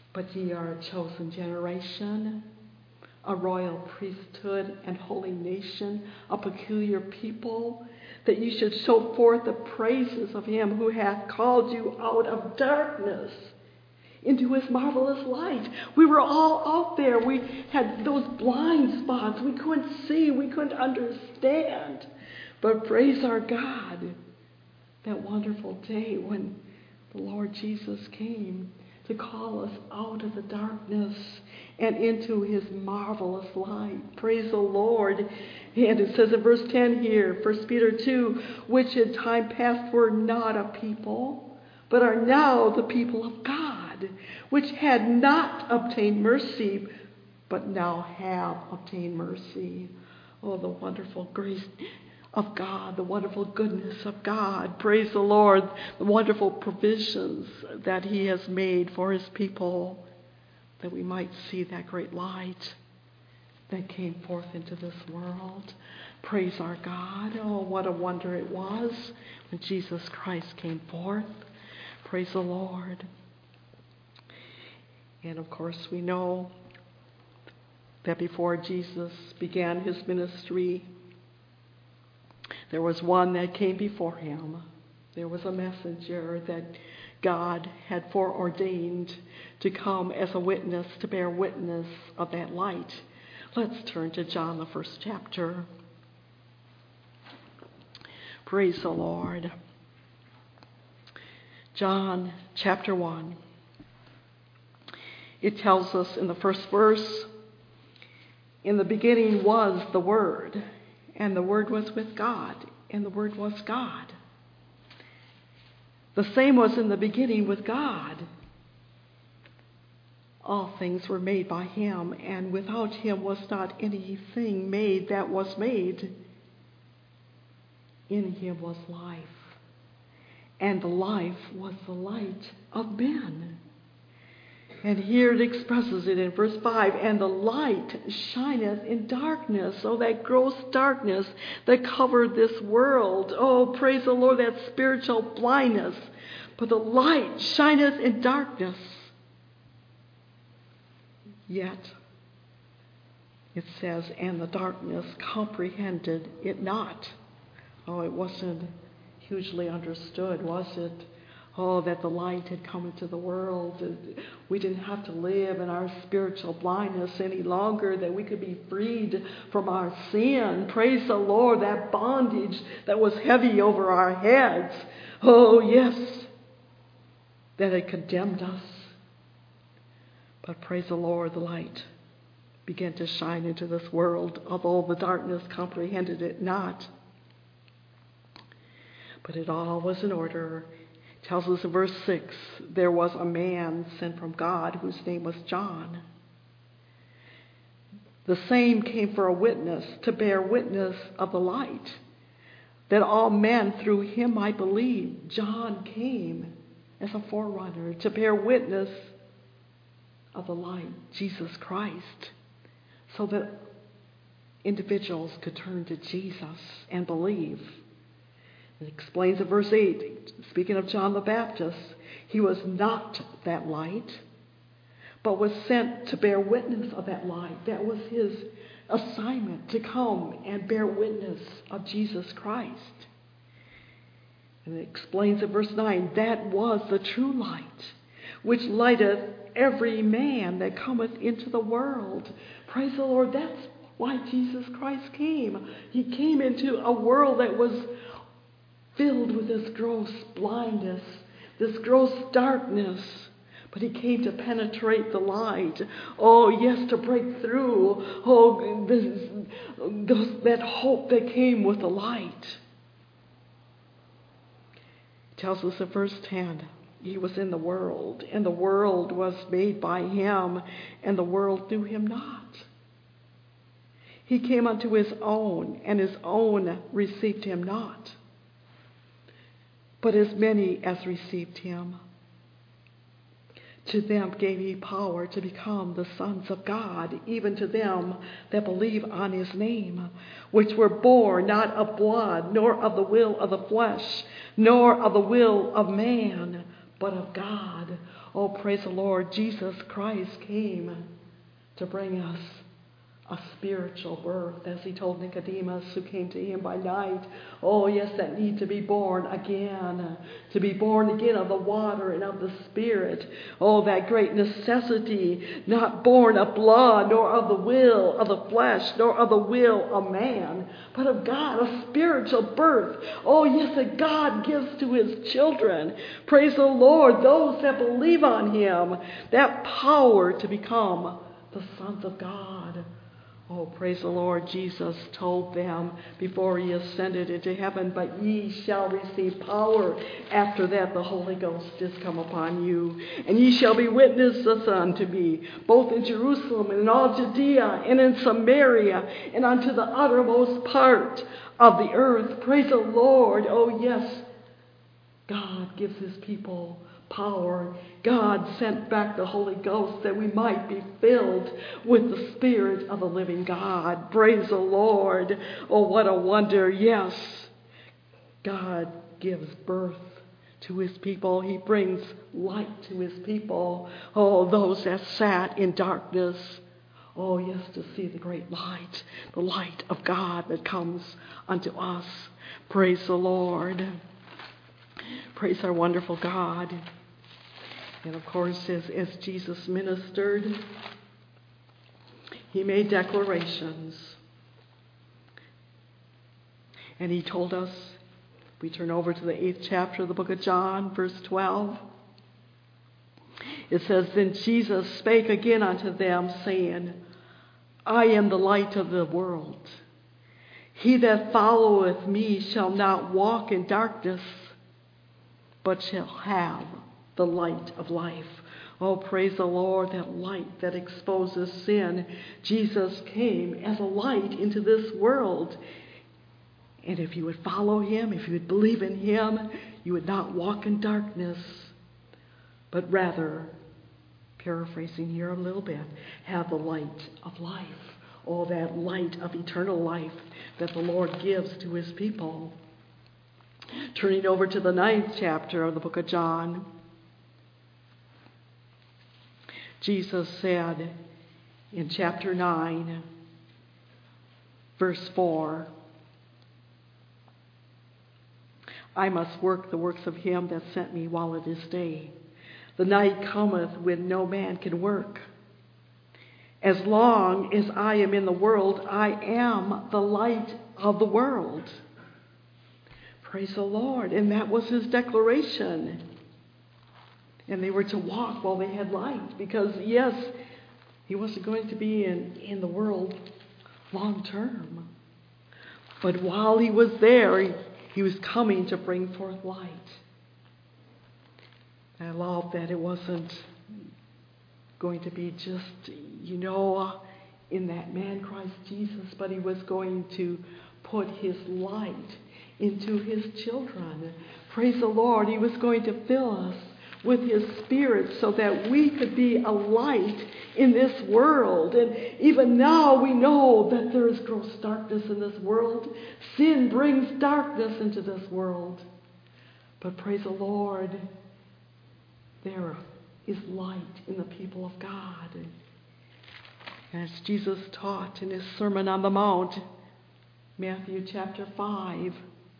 But ye are a chosen generation, a royal priesthood and holy nation, a peculiar people, that you should show forth the praises of him who hath called you out of darkness into his marvelous light. We were all out there. We had those blind spots. We couldn't see. We couldn't understand. But praise our God, that wonderful day when the Lord Jesus came to call us out of the darkness and into his marvelous light. Praise the Lord. And it says in verse 10 here, 1 Peter 2, which in time past were not a people, but are now the people of God, which had not obtained mercy, but now have obtained mercy. Oh, the wonderful grace of God, the wonderful goodness of God. Praise the Lord, the wonderful provisions that he has made for his people, that we might see that great light that came forth into this world. Praise our God. Oh, what a wonder it was when Jesus Christ came forth. Praise the Lord. And of course we know that before Jesus began his ministry, there was one that came before him. There was a messenger that God had foreordained to come as a witness, to bear witness of that light. Let's turn to John, the first chapter. Praise the Lord. John chapter 1. It tells us in the first verse, in the beginning was the Word, and the Word was with God, and the Word was God. The same was in the beginning with God. All things were made by him, and without him was not anything made that was made. In him was life, and the life was the light of men. And here it expresses it in verse 5, and the light shineth in darkness. Oh, that gross darkness that covered this world. Oh, praise the Lord, that spiritual blindness. But the light shineth in darkness. Yet, it says, and the darkness comprehended it not. Oh, it wasn't hugely understood, was it? Oh, that the light had come into the world. We didn't have to live in our spiritual blindness any longer, that we could be freed from our sin. Praise the Lord, that bondage that was heavy over our heads. Oh, yes, that had condemned us. But praise the Lord, the light began to shine into this world, although the darkness comprehended it not. But it all was in order. It tells us in verse 6, there was a man sent from God whose name was John. The same came for a witness, to bear witness of the light, that all men through him might believe. John came as a forerunner to bear witness of the light, Jesus Christ, so that individuals could turn to Jesus and believe. It explains in verse 8, speaking of John the Baptist, he was not that light, but was sent to bear witness of that light. That was his assignment, to come and bear witness of Jesus Christ. And it explains in verse 9, that was the true light, which lighteth every man that cometh into the world. Praise the Lord, that's why Jesus Christ came. He came into a world that was filled with this gross blindness, this gross darkness. But he came to penetrate the light. Oh, yes, to break through. Oh, that hope that came with the light. It tells us in verse 10, he was in the world, and the world was made by him, and the world knew him not. He came unto his own, and his own received him not. But as many as received him, to them gave he power to become the sons of God, even to them that believe on his name, which were born not of blood, nor of the will of the flesh, nor of the will of man, but of God. Oh, praise the Lord. Jesus Christ came to bring us a spiritual birth, as he told Nicodemus, who came to him by night. Oh, yes, that need to be born again, to be born again of the water and of the Spirit. Oh, that great necessity, not born of blood, nor of the will of the flesh, nor of the will of man, but of God, a spiritual birth. Oh, yes, that God gives to his children. Praise the Lord, those that believe on him, that power to become the sons of God. Oh, praise the Lord. Jesus told them before he ascended into heaven, but ye shall receive power. After that, the Holy Ghost is come upon you. And ye shall be witnesses unto me, both in Jerusalem and in all Judea and in Samaria and unto the uttermost part of the earth. Praise the Lord. Oh, yes. God gives his people power. God sent back the Holy Ghost that we might be filled with the Spirit of the living God. Praise the Lord. Oh, what a wonder. Yes, God gives birth to his people. He brings light to his people. Oh, those that sat in darkness. Oh, yes, to see the great light, the light of God that comes unto us. Praise the Lord. Praise our wonderful God. And of course, as Jesus ministered, he made declarations. And he told us, we turn over to the 8th chapter of the book of John, verse 12. It says, Then Jesus spake again unto them, saying, I am the light of the world. He that followeth me shall not walk in darkness, but shall have the light of life. Oh, praise the Lord, that light that exposes sin. Jesus came as a light into this world. And if you would follow him, if you would believe in him, you would not walk in darkness, but rather, paraphrasing here a little bit, have the light of life. Oh, that light of eternal life that the Lord gives to his people. Turning over to the 9th chapter of the book of John, Jesus said in chapter 9, verse 4, I must work the works of him that sent me while it is day. The night cometh when no man can work. As long as I am in the world, I am the light of the world. Praise the Lord. And that was his declaration. And they were to walk while they had light. Because, yes, he wasn't going to be in the world long term. But while he was there, he was coming to bring forth light. I love that it wasn't going to be just, in that man Christ Jesus, but he was going to put his light into his children. Praise the Lord. He was going to fill us with his Spirit so that we could be a light in this world. And even now we know that there is gross darkness in this world. Sin brings darkness into this world. But praise the Lord, there is light in the people of God. As Jesus taught in his Sermon on the Mount, Matthew chapter 5,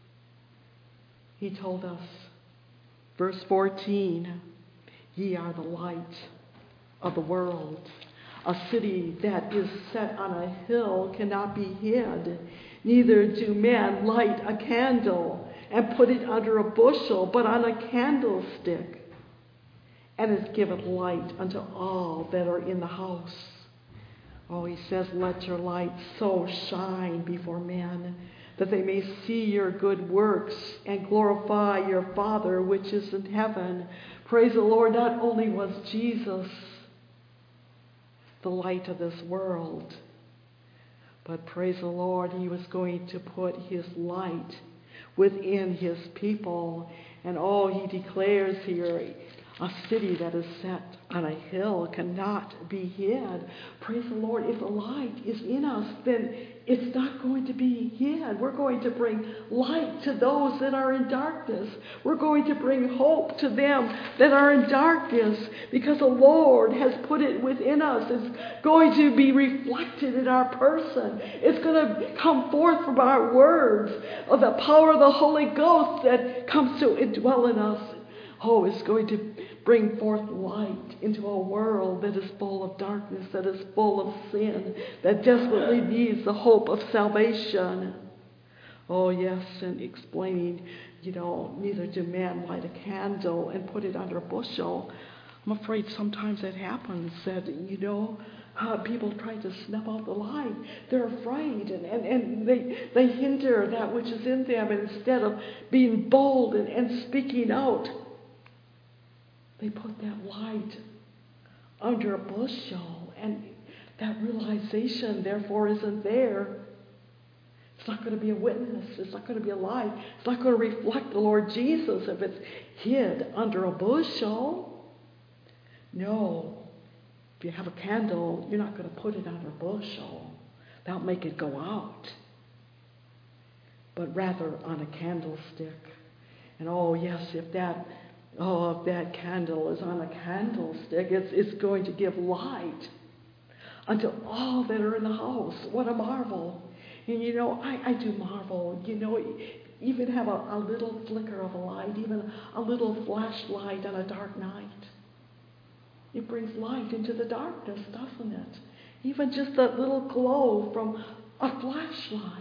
he told us, verse 14, ye are the light of the world. A city that is set on a hill cannot be hid. Neither do men light a candle and put it under a bushel, but on a candlestick, and it giveth light unto all that are in the house. Oh, he says, let your light so shine before men, that they may see your good works and glorify your Father which is in heaven. Praise the Lord. Not only was Jesus the light of this world, but praise the Lord, he was going to put his light within his people. And he declares here, A city that is set on a hill cannot be hid. Praise the Lord. If the light is in us, then it's not going to be hid. We're going to bring light to those that are in darkness. We're going to bring hope to them that are in darkness, because the Lord has put it within us. It's going to be reflected in our person. It's going to come forth from our words of the power of the Holy Ghost that comes to indwell in us. Oh, it's going to bring forth light into a world that is full of darkness, that is full of sin, that desperately needs the hope of salvation. Oh, yes, and explaining, neither do men light a candle and put it under a bushel. I'm afraid sometimes it happens that, people try to snuff out the light. They're afraid, and they hinder that which is in them. And instead of being bold and speaking out, they put that light under a bushel, and that realization, therefore, isn't there. It's not going to be a witness. It's not going to be a light. It's not going to reflect the Lord Jesus if it's hid under a bushel. No. If you have a candle, you're not going to put it under a bushel. That'll make it go out. But rather on a candlestick. And oh, yes, if that candle is on a candlestick, it's going to give light unto all that are in the house. What a marvel. And I do marvel, even have a little flicker of a light, even a little flashlight on a dark night. It brings light into the darkness, doesn't it? Even just that little glow from a flashlight.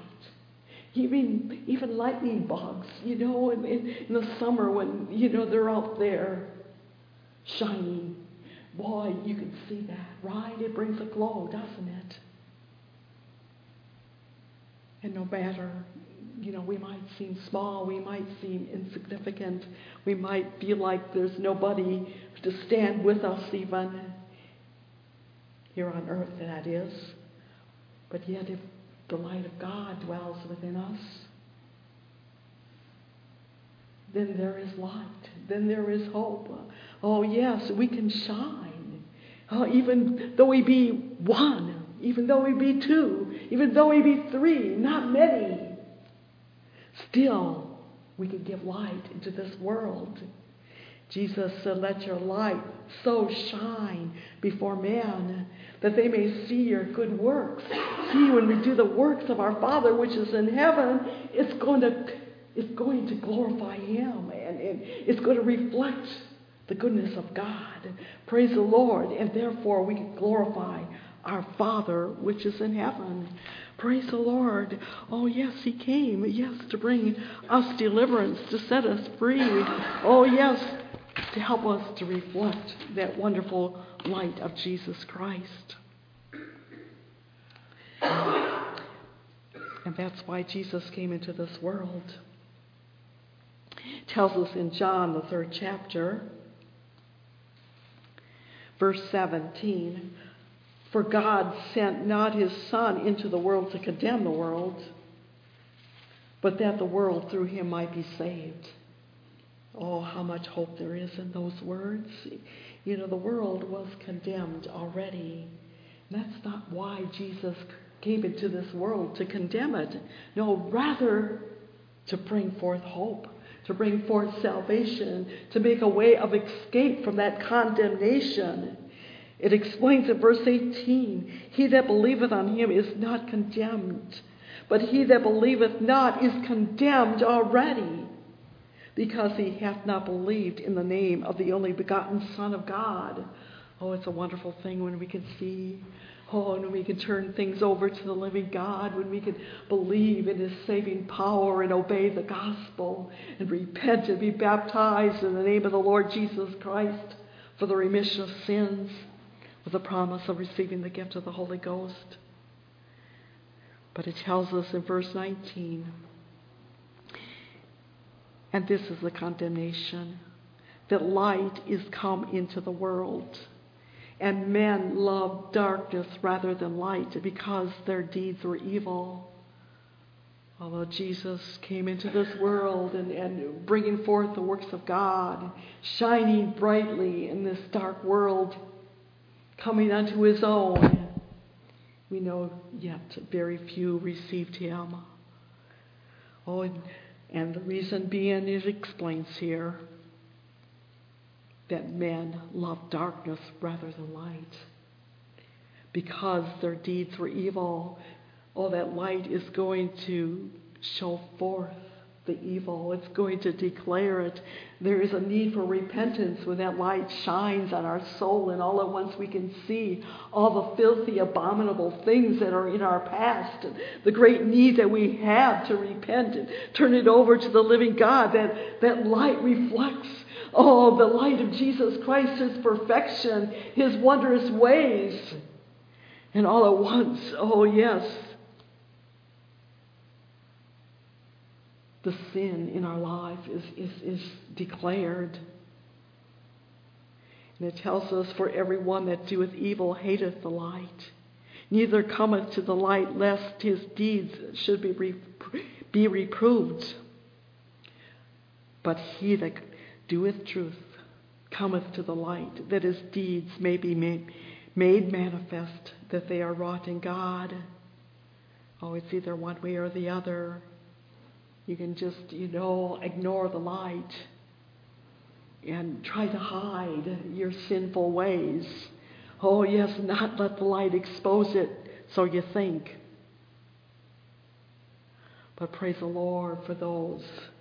Even lightning bugs, in the summer when, they're out there shining. Boy, you can see that, right? It brings a glow, doesn't it? And no matter, we might seem small, we might seem insignificant, we might feel like there's nobody to stand with us even here on earth, that is. But yet if the light of God dwells within us, then there is light. Then there is hope. Oh, yes, we can shine. Even though we be one, even though we be two, even though we be three, not many, still we can give light into this world. Jesus said, let your light so shine before men that they may see your good works. See, when we do the works of our Father which is in heaven, it's going to glorify Him, and it's going to reflect the goodness of God. Praise the Lord. And therefore we can glorify our Father which is in heaven. Praise the Lord. Oh, yes, He came. Yes, to bring us deliverance, to set us free. Oh, yes, to help us to reflect that wonderful light of Jesus Christ. And that's why Jesus came into this world. It tells us in John, the 3rd chapter, verse 17, for God sent not His Son into the world to condemn the world, but that the world through Him might be saved. Oh, how much hope there is in those words. The world was condemned already. And that's not why Jesus came into this world, to condemn it. No, rather to bring forth hope, to bring forth salvation, to make a way of escape from that condemnation. It explains in verse 18, he that believeth on Him is not condemned, but he that believeth not is condemned already, because he hath not believed in the name of the only begotten Son of God. Oh, it's a wonderful thing when we can see, and when we can turn things over to the living God, when we can believe in His saving power and obey the gospel and repent and be baptized in the name of the Lord Jesus Christ for the remission of sins, with the promise of receiving the gift of the Holy Ghost. But it tells us in verse 19, and this is the condemnation, that light is come into the world, and men love darkness rather than light, because their deeds were evil. Although Jesus came into this world and bringing forth the works of God, shining brightly in this dark world, coming unto his own, we know yet very few received him. Oh, and the reason being, it explains here, that men love darkness rather than light. Because their deeds were evil, that light is going to show forth the evil. It's going to declare it. There is a need for repentance when that light shines on our soul, and all at once we can see all the filthy, abominable things that are in our past, and the great need that we have to repent and turn it over to the living God. That light reflects the light of Jesus Christ, his perfection, his wondrous ways. And all at once, the sin in our life is declared. And it tells us, for everyone that doeth evil hateth the light, neither cometh to the light, lest his deeds should be reproved. But he that doeth truth cometh to the light, that his deeds may be made manifest, that they are wrought in God. It's either one way or the other. You can just, ignore the light and try to hide your sinful ways. Not let the light expose it, so you think. But praise the Lord for those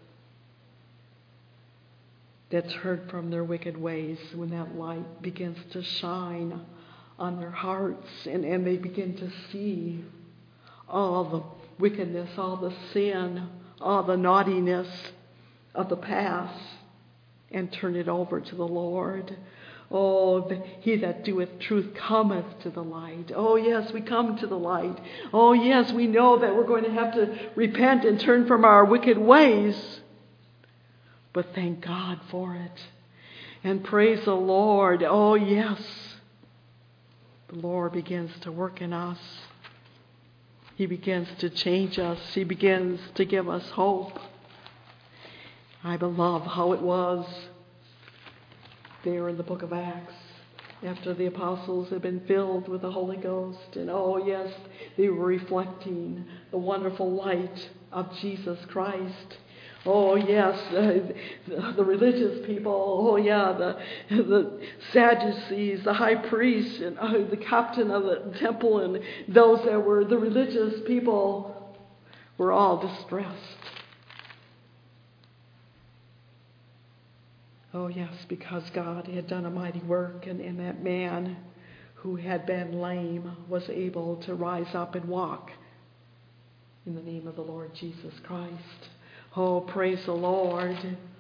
that turn from their wicked ways, when that light begins to shine on their hearts, and they begin to see all the wickedness, all the sin, all the naughtiness of the past, and turn it over to the Lord. He that doeth truth cometh to the light. We come to the light. We know that we're going to have to repent and turn from our wicked ways. But thank God for it. And praise the Lord. The Lord begins to work in us. He begins to change us. He begins to give us hope. I love how it was there in the book of Acts, after the apostles had been filled with the Holy Ghost. And they were reflecting the wonderful light of Jesus Christ. The religious people, the Sadducees, the high priest, and the captain of the temple, and those that were the religious people were all distressed. Because God had done a mighty work, and that man who had been lame was able to rise up and walk in the name of the Lord Jesus Christ. Praise the Lord.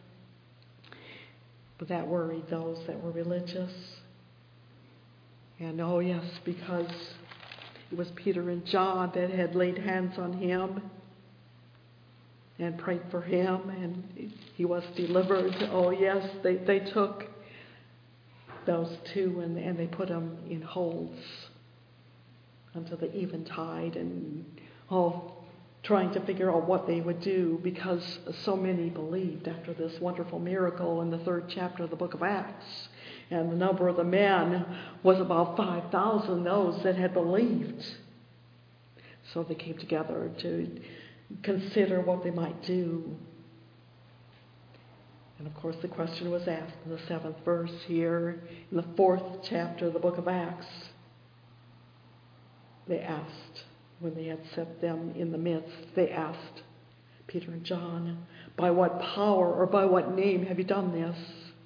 But that worried those that were religious. And because it was Peter and John that had laid hands on him and prayed for him, and he was delivered. They took those two and they put them in holds until the eventide, and trying to figure out what they would do, because so many believed after this wonderful miracle in the 3rd chapter of the book of Acts. And the number of the men was about 5,000, those that had believed. So they came together to consider what they might do. And of course the question was asked in the 7th verse here, in the 4th chapter of the book of Acts. They asked, when they had set them in the midst, they asked Peter and John, by what power or by what name have you done this?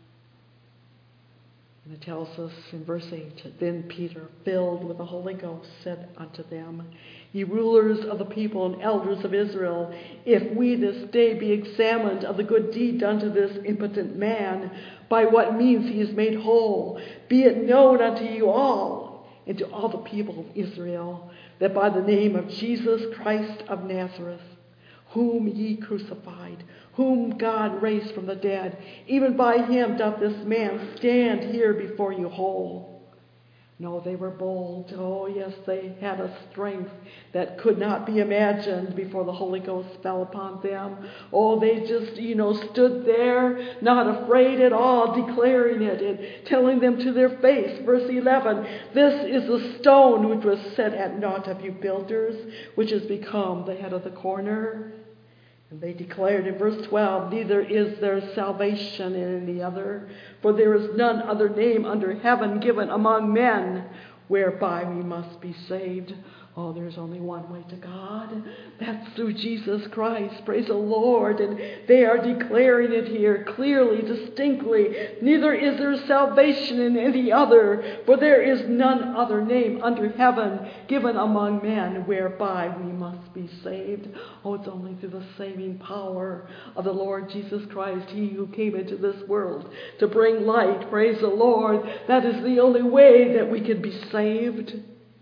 And it tells us in verse 8, then Peter, filled with the Holy Ghost, said unto them, ye rulers of the people and elders of Israel, if we this day be examined of the good deed done to this impotent man, by what means he is made whole, be it known unto you all, and to all the people of Israel, that by the name of Jesus Christ of Nazareth, whom ye crucified, whom God raised from the dead, even by him doth this man stand here before you whole. No, they were bold. Oh, yes, they had a strength that could not be imagined before the Holy Ghost fell upon them. Oh, they just, stood there, not afraid at all, declaring it and telling them to their face. Verse 11, this is the stone which was set at naught of you builders, which has become the head of the corner. And they declared in verse 12, neither is there salvation in any other, for there is none other name under heaven given among men whereby we must be saved. Oh, there's only one way to God. That's through Jesus Christ. Praise the Lord. And they are declaring it here clearly, distinctly. Neither is there salvation in any other, for there is none other name under heaven given among men whereby we must be saved. Oh, it's only through the saving power of the Lord Jesus Christ, He who came into this world to bring light. Praise the Lord. That is the only way that we can be saved.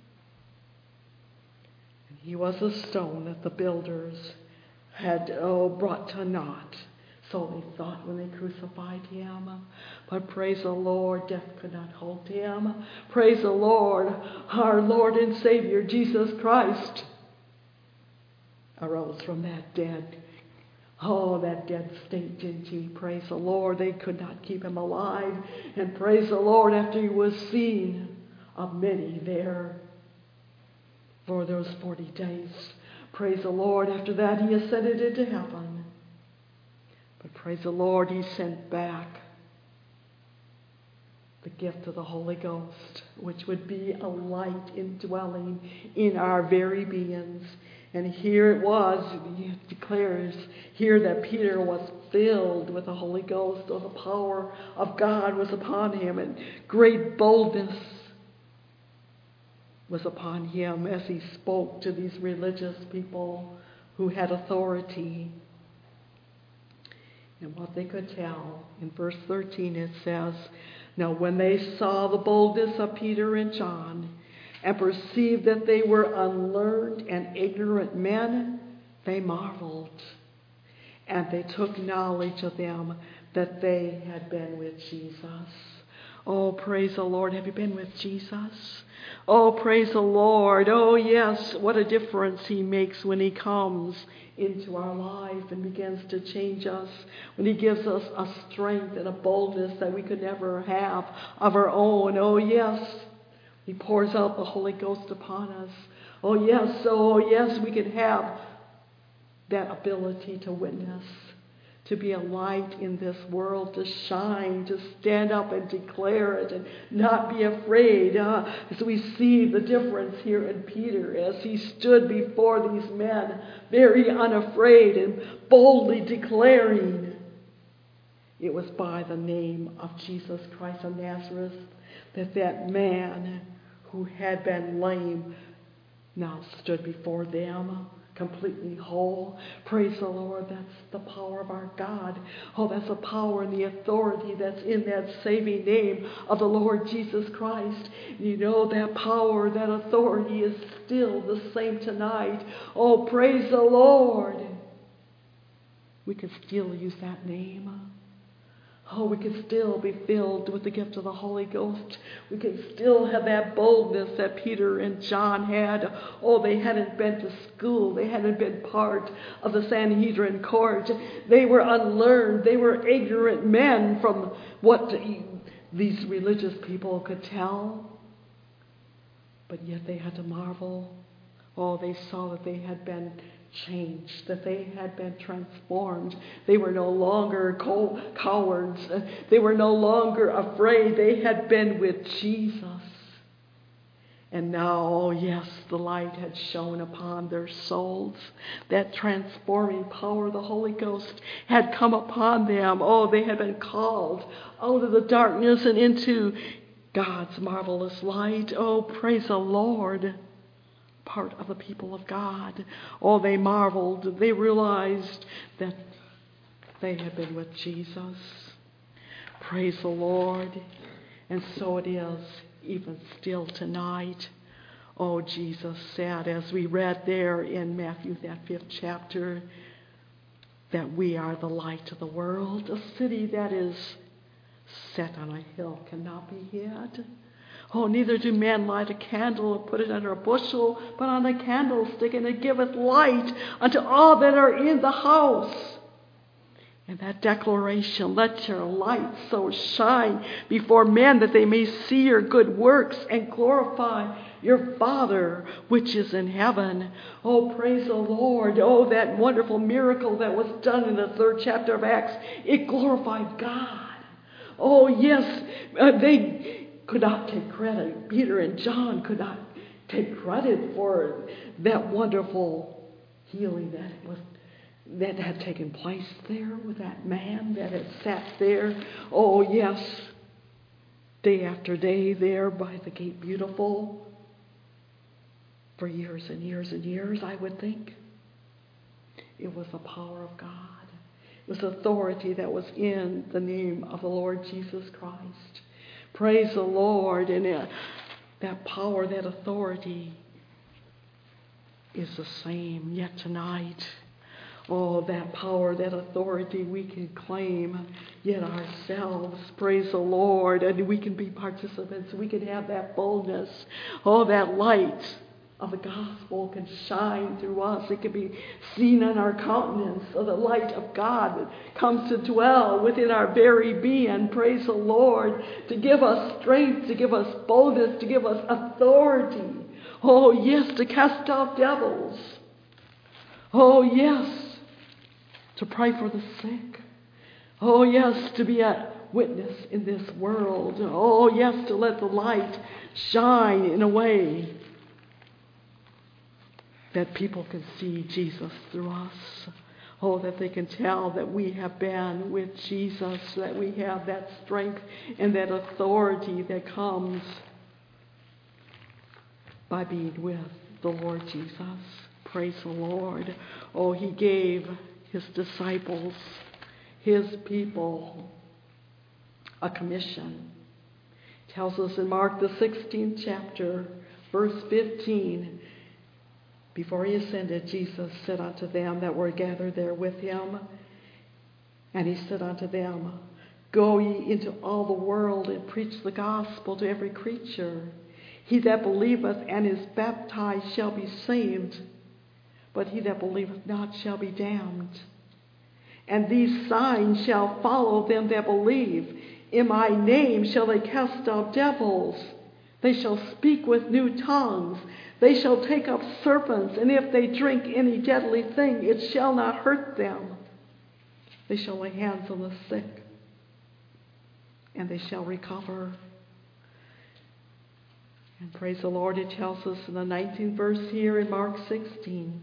He was a stone that the builders had brought to naught. So they thought when they crucified him. But praise the Lord, death could not hold him. Praise the Lord, our Lord and Savior, Jesus Christ, arose from that dead state, didn't he? Praise the Lord, they could not keep him alive. And praise the Lord, after he was seen of many there for those 40 days. Praise the Lord. After that, he ascended into heaven. But praise the Lord, he sent back the gift of the Holy Ghost, which would be a light indwelling in our very beings. And here it was, it declares here that Peter was filled with the Holy Ghost. Oh, the power of God was upon him, and great boldness was upon him as he spoke to these religious people who had authority. And what they could tell, in verse 13 it says, now when they saw the boldness of Peter and John and perceived that they were unlearned and ignorant men, they marveled. And they took knowledge of them that they had been with Jesus. Oh, praise the Lord. Have you been with Jesus? Oh, praise the Lord. Oh, yes. What a difference He makes when He comes into our life and begins to change us. When He gives us a strength and a boldness that we could never have of our own. Oh, yes. He pours out the Holy Ghost upon us. Oh, yes. We can have that ability to witness, to be a light in this world, to shine, to stand up and declare it and not be afraid. As we see the difference here in Peter, as he stood before these men, very unafraid and boldly declaring. It was by the name of Jesus Christ of Nazareth that man who had been lame now stood before them, completely whole. Praise the Lord. That's the power of our God. Oh, that's the power and the authority that's in that saving name of the Lord Jesus Christ. You know, that power, that authority is still the same tonight. Oh, praise the Lord. We can still use that name. Oh, we can still be filled with the gift of the Holy Ghost. We can still have that boldness that Peter and John had. Oh, they hadn't been to school. They hadn't been part of the Sanhedrin court. They were unlearned. They were ignorant men from what these religious people could tell. But yet they had to marvel. Oh, they saw that they had been changed, that they had been transformed. They were no longer cowards. They were no longer afraid. They had been with Jesus. And now, oh yes, the light had shone upon their souls. That transforming power of the Holy Ghost had come upon them. Oh, they had been called out of the darkness and into God's marvelous light. Oh, praise the Lord. Part of the people of God. Oh, they marveled. They realized that they had been with Jesus. Praise the Lord. And so it is even still tonight. Oh, Jesus said, as we read there in Matthew, that 5th chapter, that we are the light of the world. A city that is set on a hill cannot be hid. Oh, neither do men light a candle and put it under a bushel, but on a candlestick, and it giveth light unto all that are in the house. And that declaration, let your light so shine before men that they may see your good works and glorify your Father which is in heaven. Oh, praise the Lord. Oh, that wonderful miracle that was done in the 3rd chapter of Acts. It glorified God. Oh, yes, they could not take credit. Peter and John could not take credit for that wonderful healing that had taken place there with that man that had sat there. Oh, yes, day after day there by the Gate Beautiful for years and years and years, I would think. It was the power of God. It was authority that was in the name of the Lord Jesus Christ. Praise the Lord. And that power, that authority is the same yet tonight. Oh, that power, that authority we can claim yet ourselves. Praise the Lord. And we can be participants. We can have that boldness. Oh, that light of the gospel can shine through us. It can be seen on our countenance. So the light of God comes to dwell within our very being. Praise the Lord. To give us strength, to give us boldness, to give us authority. Oh, yes, to cast out devils. Oh, yes, to pray for the sick. Oh, yes, to be a witness in this world. Oh, yes, to let the light shine in a way that people can see Jesus through us. Oh, that they can tell that we have been with Jesus, that we have that strength and that authority that comes by being with the Lord Jesus. Praise the Lord. Oh, he gave his disciples, his people, a commission. It tells us in Mark the 16th chapter, verse 15, before he ascended, Jesus said unto them that were gathered there with him, and he said unto them, Go ye into all the world and preach the gospel to every creature. He that believeth and is baptized shall be saved, but he that believeth not shall be damned. And these signs shall follow them that believe. In my name shall they cast out devils. They shall speak with new tongues. They shall take up serpents, and if they drink any deadly thing, it shall not hurt them. They shall lay hands on the sick, and they shall recover. And praise the Lord, it tells us in the 19th verse here in Mark 16.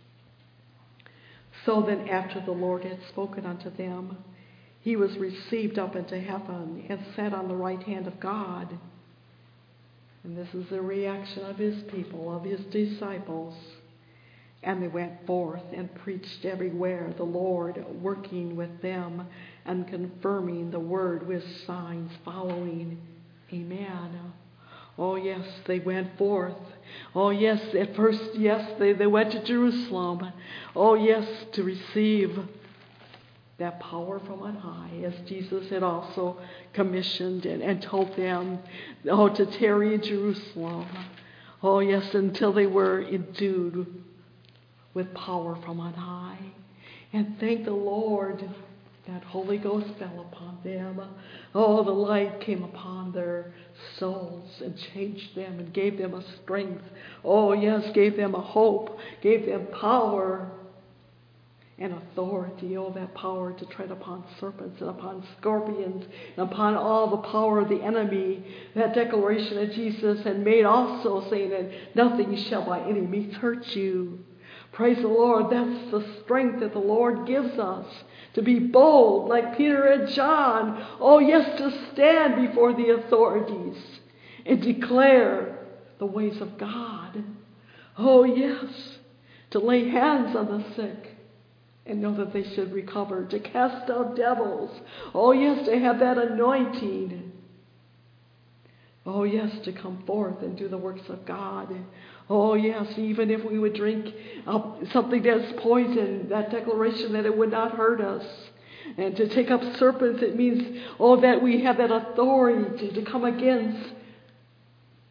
So then after the Lord had spoken unto them, he was received up into heaven and sat on the right hand of God. And this is the reaction of his people, of his disciples. And they went forth and preached everywhere, the Lord working with them and confirming the word with signs following. Amen. Oh, yes, they went forth. Oh, yes, at first, yes, they went to Jerusalem. Oh, yes, to receive that power from on high, as Jesus had also commissioned and told them, to tarry in Jerusalem. Oh, yes, until they were endued with power from on high. And thank the Lord that Holy Ghost fell upon them. Oh, the light came upon their souls and changed them and gave them a strength. Oh, yes, gave them a hope, gave them power and authority. Oh, that power to tread upon serpents and upon scorpions and upon all the power of the enemy. That declaration that Jesus had made also, saying that nothing shall by any means hurt you. Praise the Lord. That's the strength that the Lord gives us, to be bold like Peter and John. Oh, yes, to stand before the authorities and declare the ways of God. Oh, yes, to lay hands on the sick and know that they should recover, to cast out devils. Oh, yes, to have that anointing. Oh, yes, to come forth and do the works of God. Oh, yes, even if we would drink something that's poison, that declaration that it would not hurt us. And to take up serpents, it means, that we have that authority to come against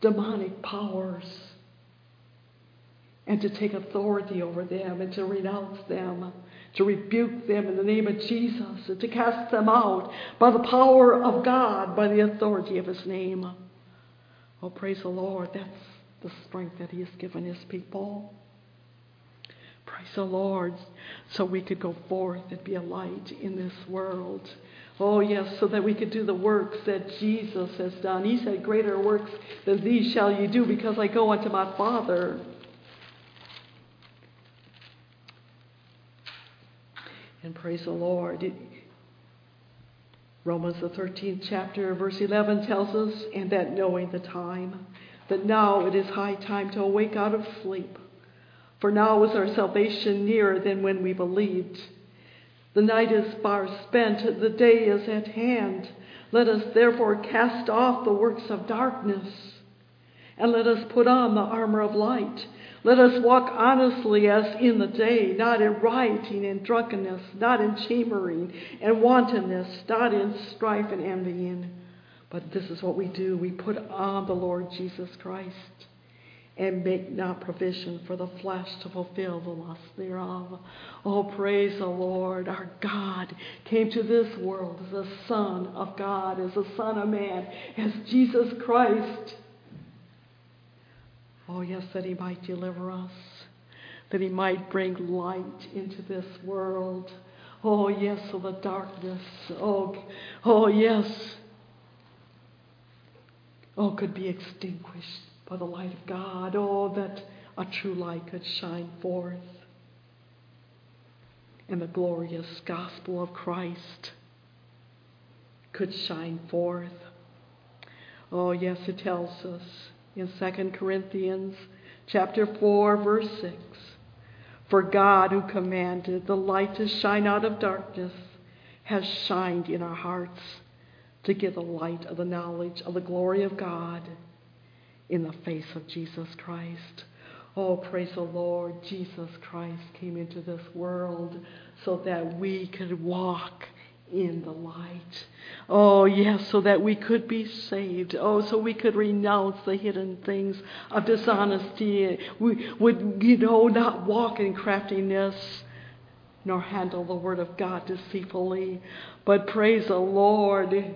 demonic powers and to take authority over them and to renounce them, to rebuke them in the name of Jesus, and to cast them out by the power of God, by the authority of His name. Oh, praise the Lord. That's the strength that He has given His people. Praise the Lord, so we could go forth and be a light in this world. Oh, yes, so that we could do the works that Jesus has done. He said, greater works than these shall you do, because I go unto my Father. And praise the Lord. Romans the 13th chapter, verse 11 tells us, and that knowing the time, that now it is high time to awake out of sleep. For now is our salvation nearer than when we believed. The night is far spent, the day is at hand. Let us therefore cast off the works of darkness, and let us put on the armor of light. Let us walk honestly as in the day, not in rioting and drunkenness, not in chambering and wantonness, not in strife and envying. But this is what we do. We put on the Lord Jesus Christ and make not provision for the flesh to fulfill the lust thereof. Oh, praise the Lord. Our God came to this world as the Son of God, as the Son of Man, as Jesus Christ. Oh, yes, that He might deliver us, that He might bring light into this world. Oh, yes, so the darkness, yes, could be extinguished by the light of God. Oh, that a true light could shine forth, and the glorious gospel of Christ could shine forth. Oh, yes, it tells us in 2 Corinthians chapter 4, verse 6, for God, who commanded the light to shine out of darkness, has shined in our hearts to give the light of the knowledge of the glory of God in the face of Jesus Christ. Oh, praise the Lord. Jesus Christ came into this world so that we could walk in the light. Oh, yes, so that we could be saved. Oh, so we could renounce the hidden things of dishonesty. We would, not walk in craftiness, nor handle the word of God deceitfully. But praise the Lord,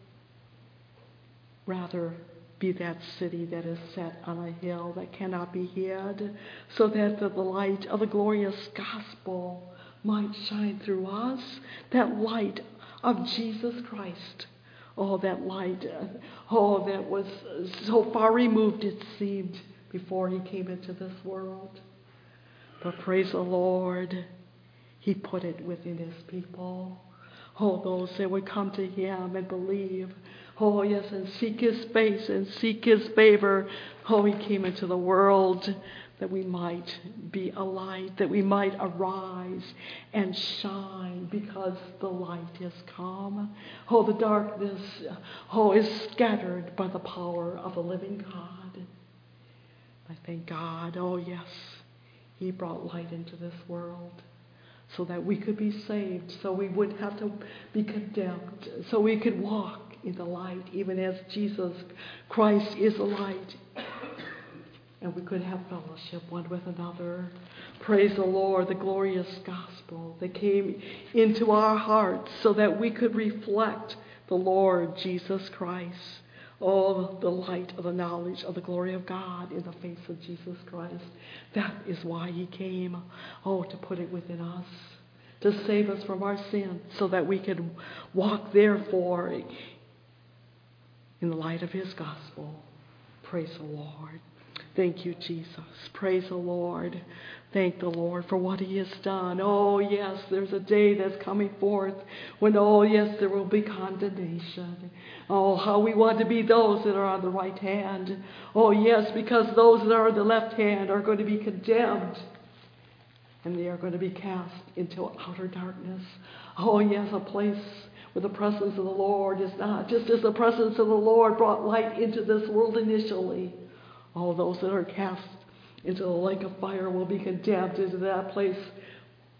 rather be that city that is set on a hill that cannot be hid, so that the light of the glorious gospel might shine through us, that light of Jesus Christ. Oh, that light, that was so far removed it seemed before He came into this world. But praise the Lord, He put it within His people. Oh, those that would come to Him and believe. Oh, yes, and seek His face and seek His favor. Oh, He came into the world that we might be a light, that we might arise and shine, because the light is come. Oh, the darkness, is scattered by the power of the living God. I thank God. Oh, yes, He brought light into this world so that we could be saved, so we wouldn't have to be condemned, so we could walk in the light, even as Jesus Christ is the light. And we could have fellowship one with another. Praise the Lord, the glorious gospel that came into our hearts so that we could reflect the Lord Jesus Christ. Oh, the light of the knowledge of the glory of God in the face of Jesus Christ. That is why He came. Oh, to put it within us, to save us from our sins, so that we could walk, therefore, in the light of His gospel. Praise the Lord. Thank you, Jesus. Praise the Lord. Thank the Lord for what He has done. Oh, yes, there's a day that's coming forth when, oh, yes, there will be condemnation. Oh, how we want to be those that are on the right hand. Oh, yes, because those that are on the left hand are going to be condemned, and they are going to be cast into outer darkness. Oh, yes, a place where the presence of the Lord is not. Just as the presence of the Lord brought light into this world initially, all those that are cast into the lake of fire will be condemned into that place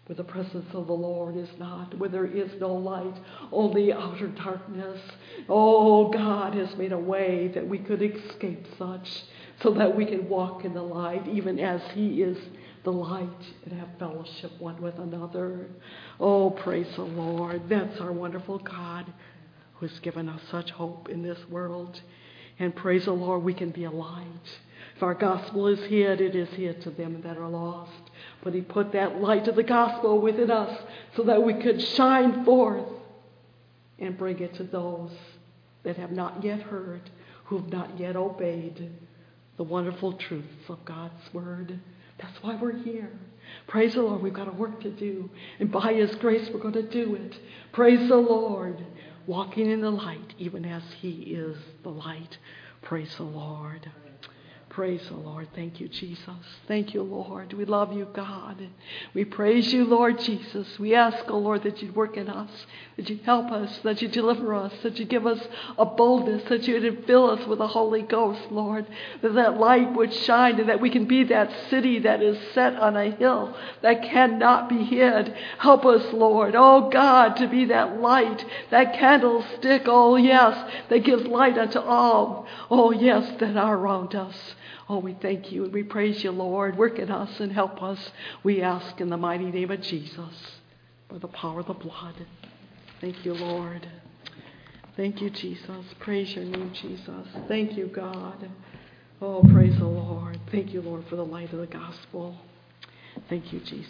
where the presence of the Lord is not, where there is no light, only outer darkness. Oh, God has made a way that we could escape such, so that we can walk in the light, even as He is the light, and have fellowship one with another. Oh, praise the Lord. That's our wonderful God who has given us such hope in this world. And praise the Lord, we can be a light. If our gospel is hid, it is hid to them that are lost. But He put that light of the gospel within us so that we could shine forth and bring it to those that have not yet heard, who have not yet obeyed the wonderful truths of God's word. That's why we're here. Praise the Lord. We've got a work to do. And by His grace, we're going to do it. Praise the Lord. Walking in the light, even as He is the light. Praise the Lord. Praise the Lord. Thank you, Jesus. Thank you, Lord. We love you, God. We praise you, Lord Jesus. We ask, oh Lord, that you'd work in us, that you'd help us, that you'd deliver us, that you'd give us a boldness, that you'd fill us with the Holy Ghost, Lord, that light would shine and that we can be that city that is set on a hill that cannot be hid. Help us, Lord, oh God, to be that light, that candlestick, oh yes, that gives light unto all, oh yes, that are around us. Oh, we thank you and we praise you, Lord. Work in us and help us. We ask in the mighty name of Jesus, by the power of the blood. Thank you, Lord. Thank you, Jesus. Praise your name, Jesus. Thank you, God. Oh, praise the Lord. Thank you, Lord, for the light of the gospel. Thank you, Jesus.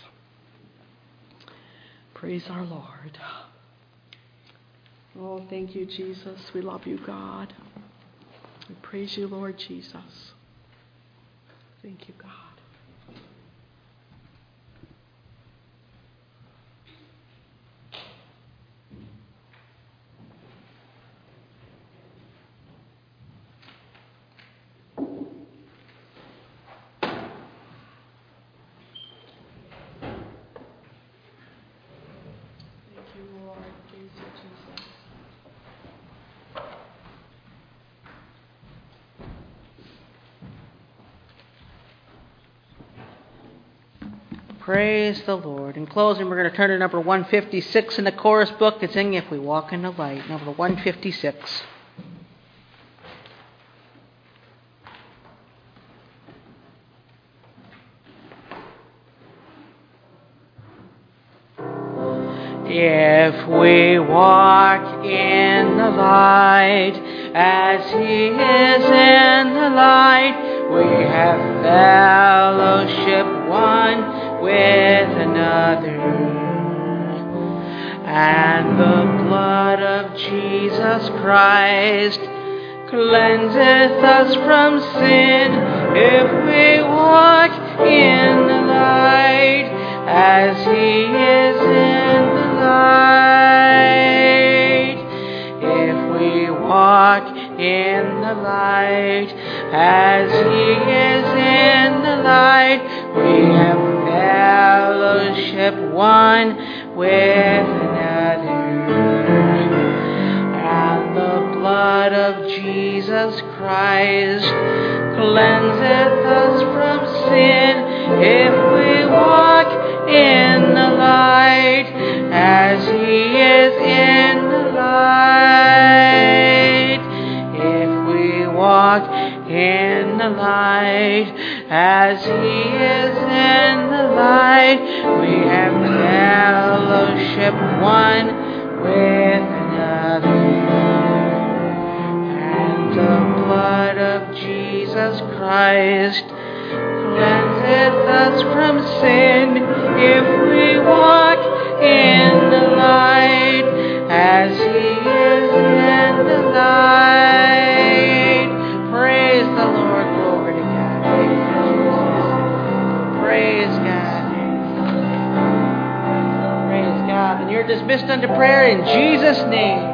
Praise our Lord. Oh, thank you, Jesus. We love you, God. We praise you, Lord Jesus. Thank you, God. Thank you, Lord. Praise you, Jesus. Praise the Lord. In closing, we're going to turn to number 156 in the chorus book. It's singing If We Walk in the Light, number 156. If we walk in the light, as He is in the light, we have fellowship one with another. And the blood of Jesus Christ cleanseth us from sin, if we walk in the light, as He is in the light. If we walk in the light, as He is in the light, we have fellowship one with another. And the blood of Jesus Christ cleanseth us from sin, if we walk in the light, as He is in the light. If we walk in the light, as He is in the light, we have fellowship one with another. And the blood of Jesus Christ cleanseth us from sin, if we walk in the light, as He is in the light. Praise the Lord. Glory to God. Thank you, Jesus. Praise God. Praise God. And you're dismissed unto prayer in Jesus' name.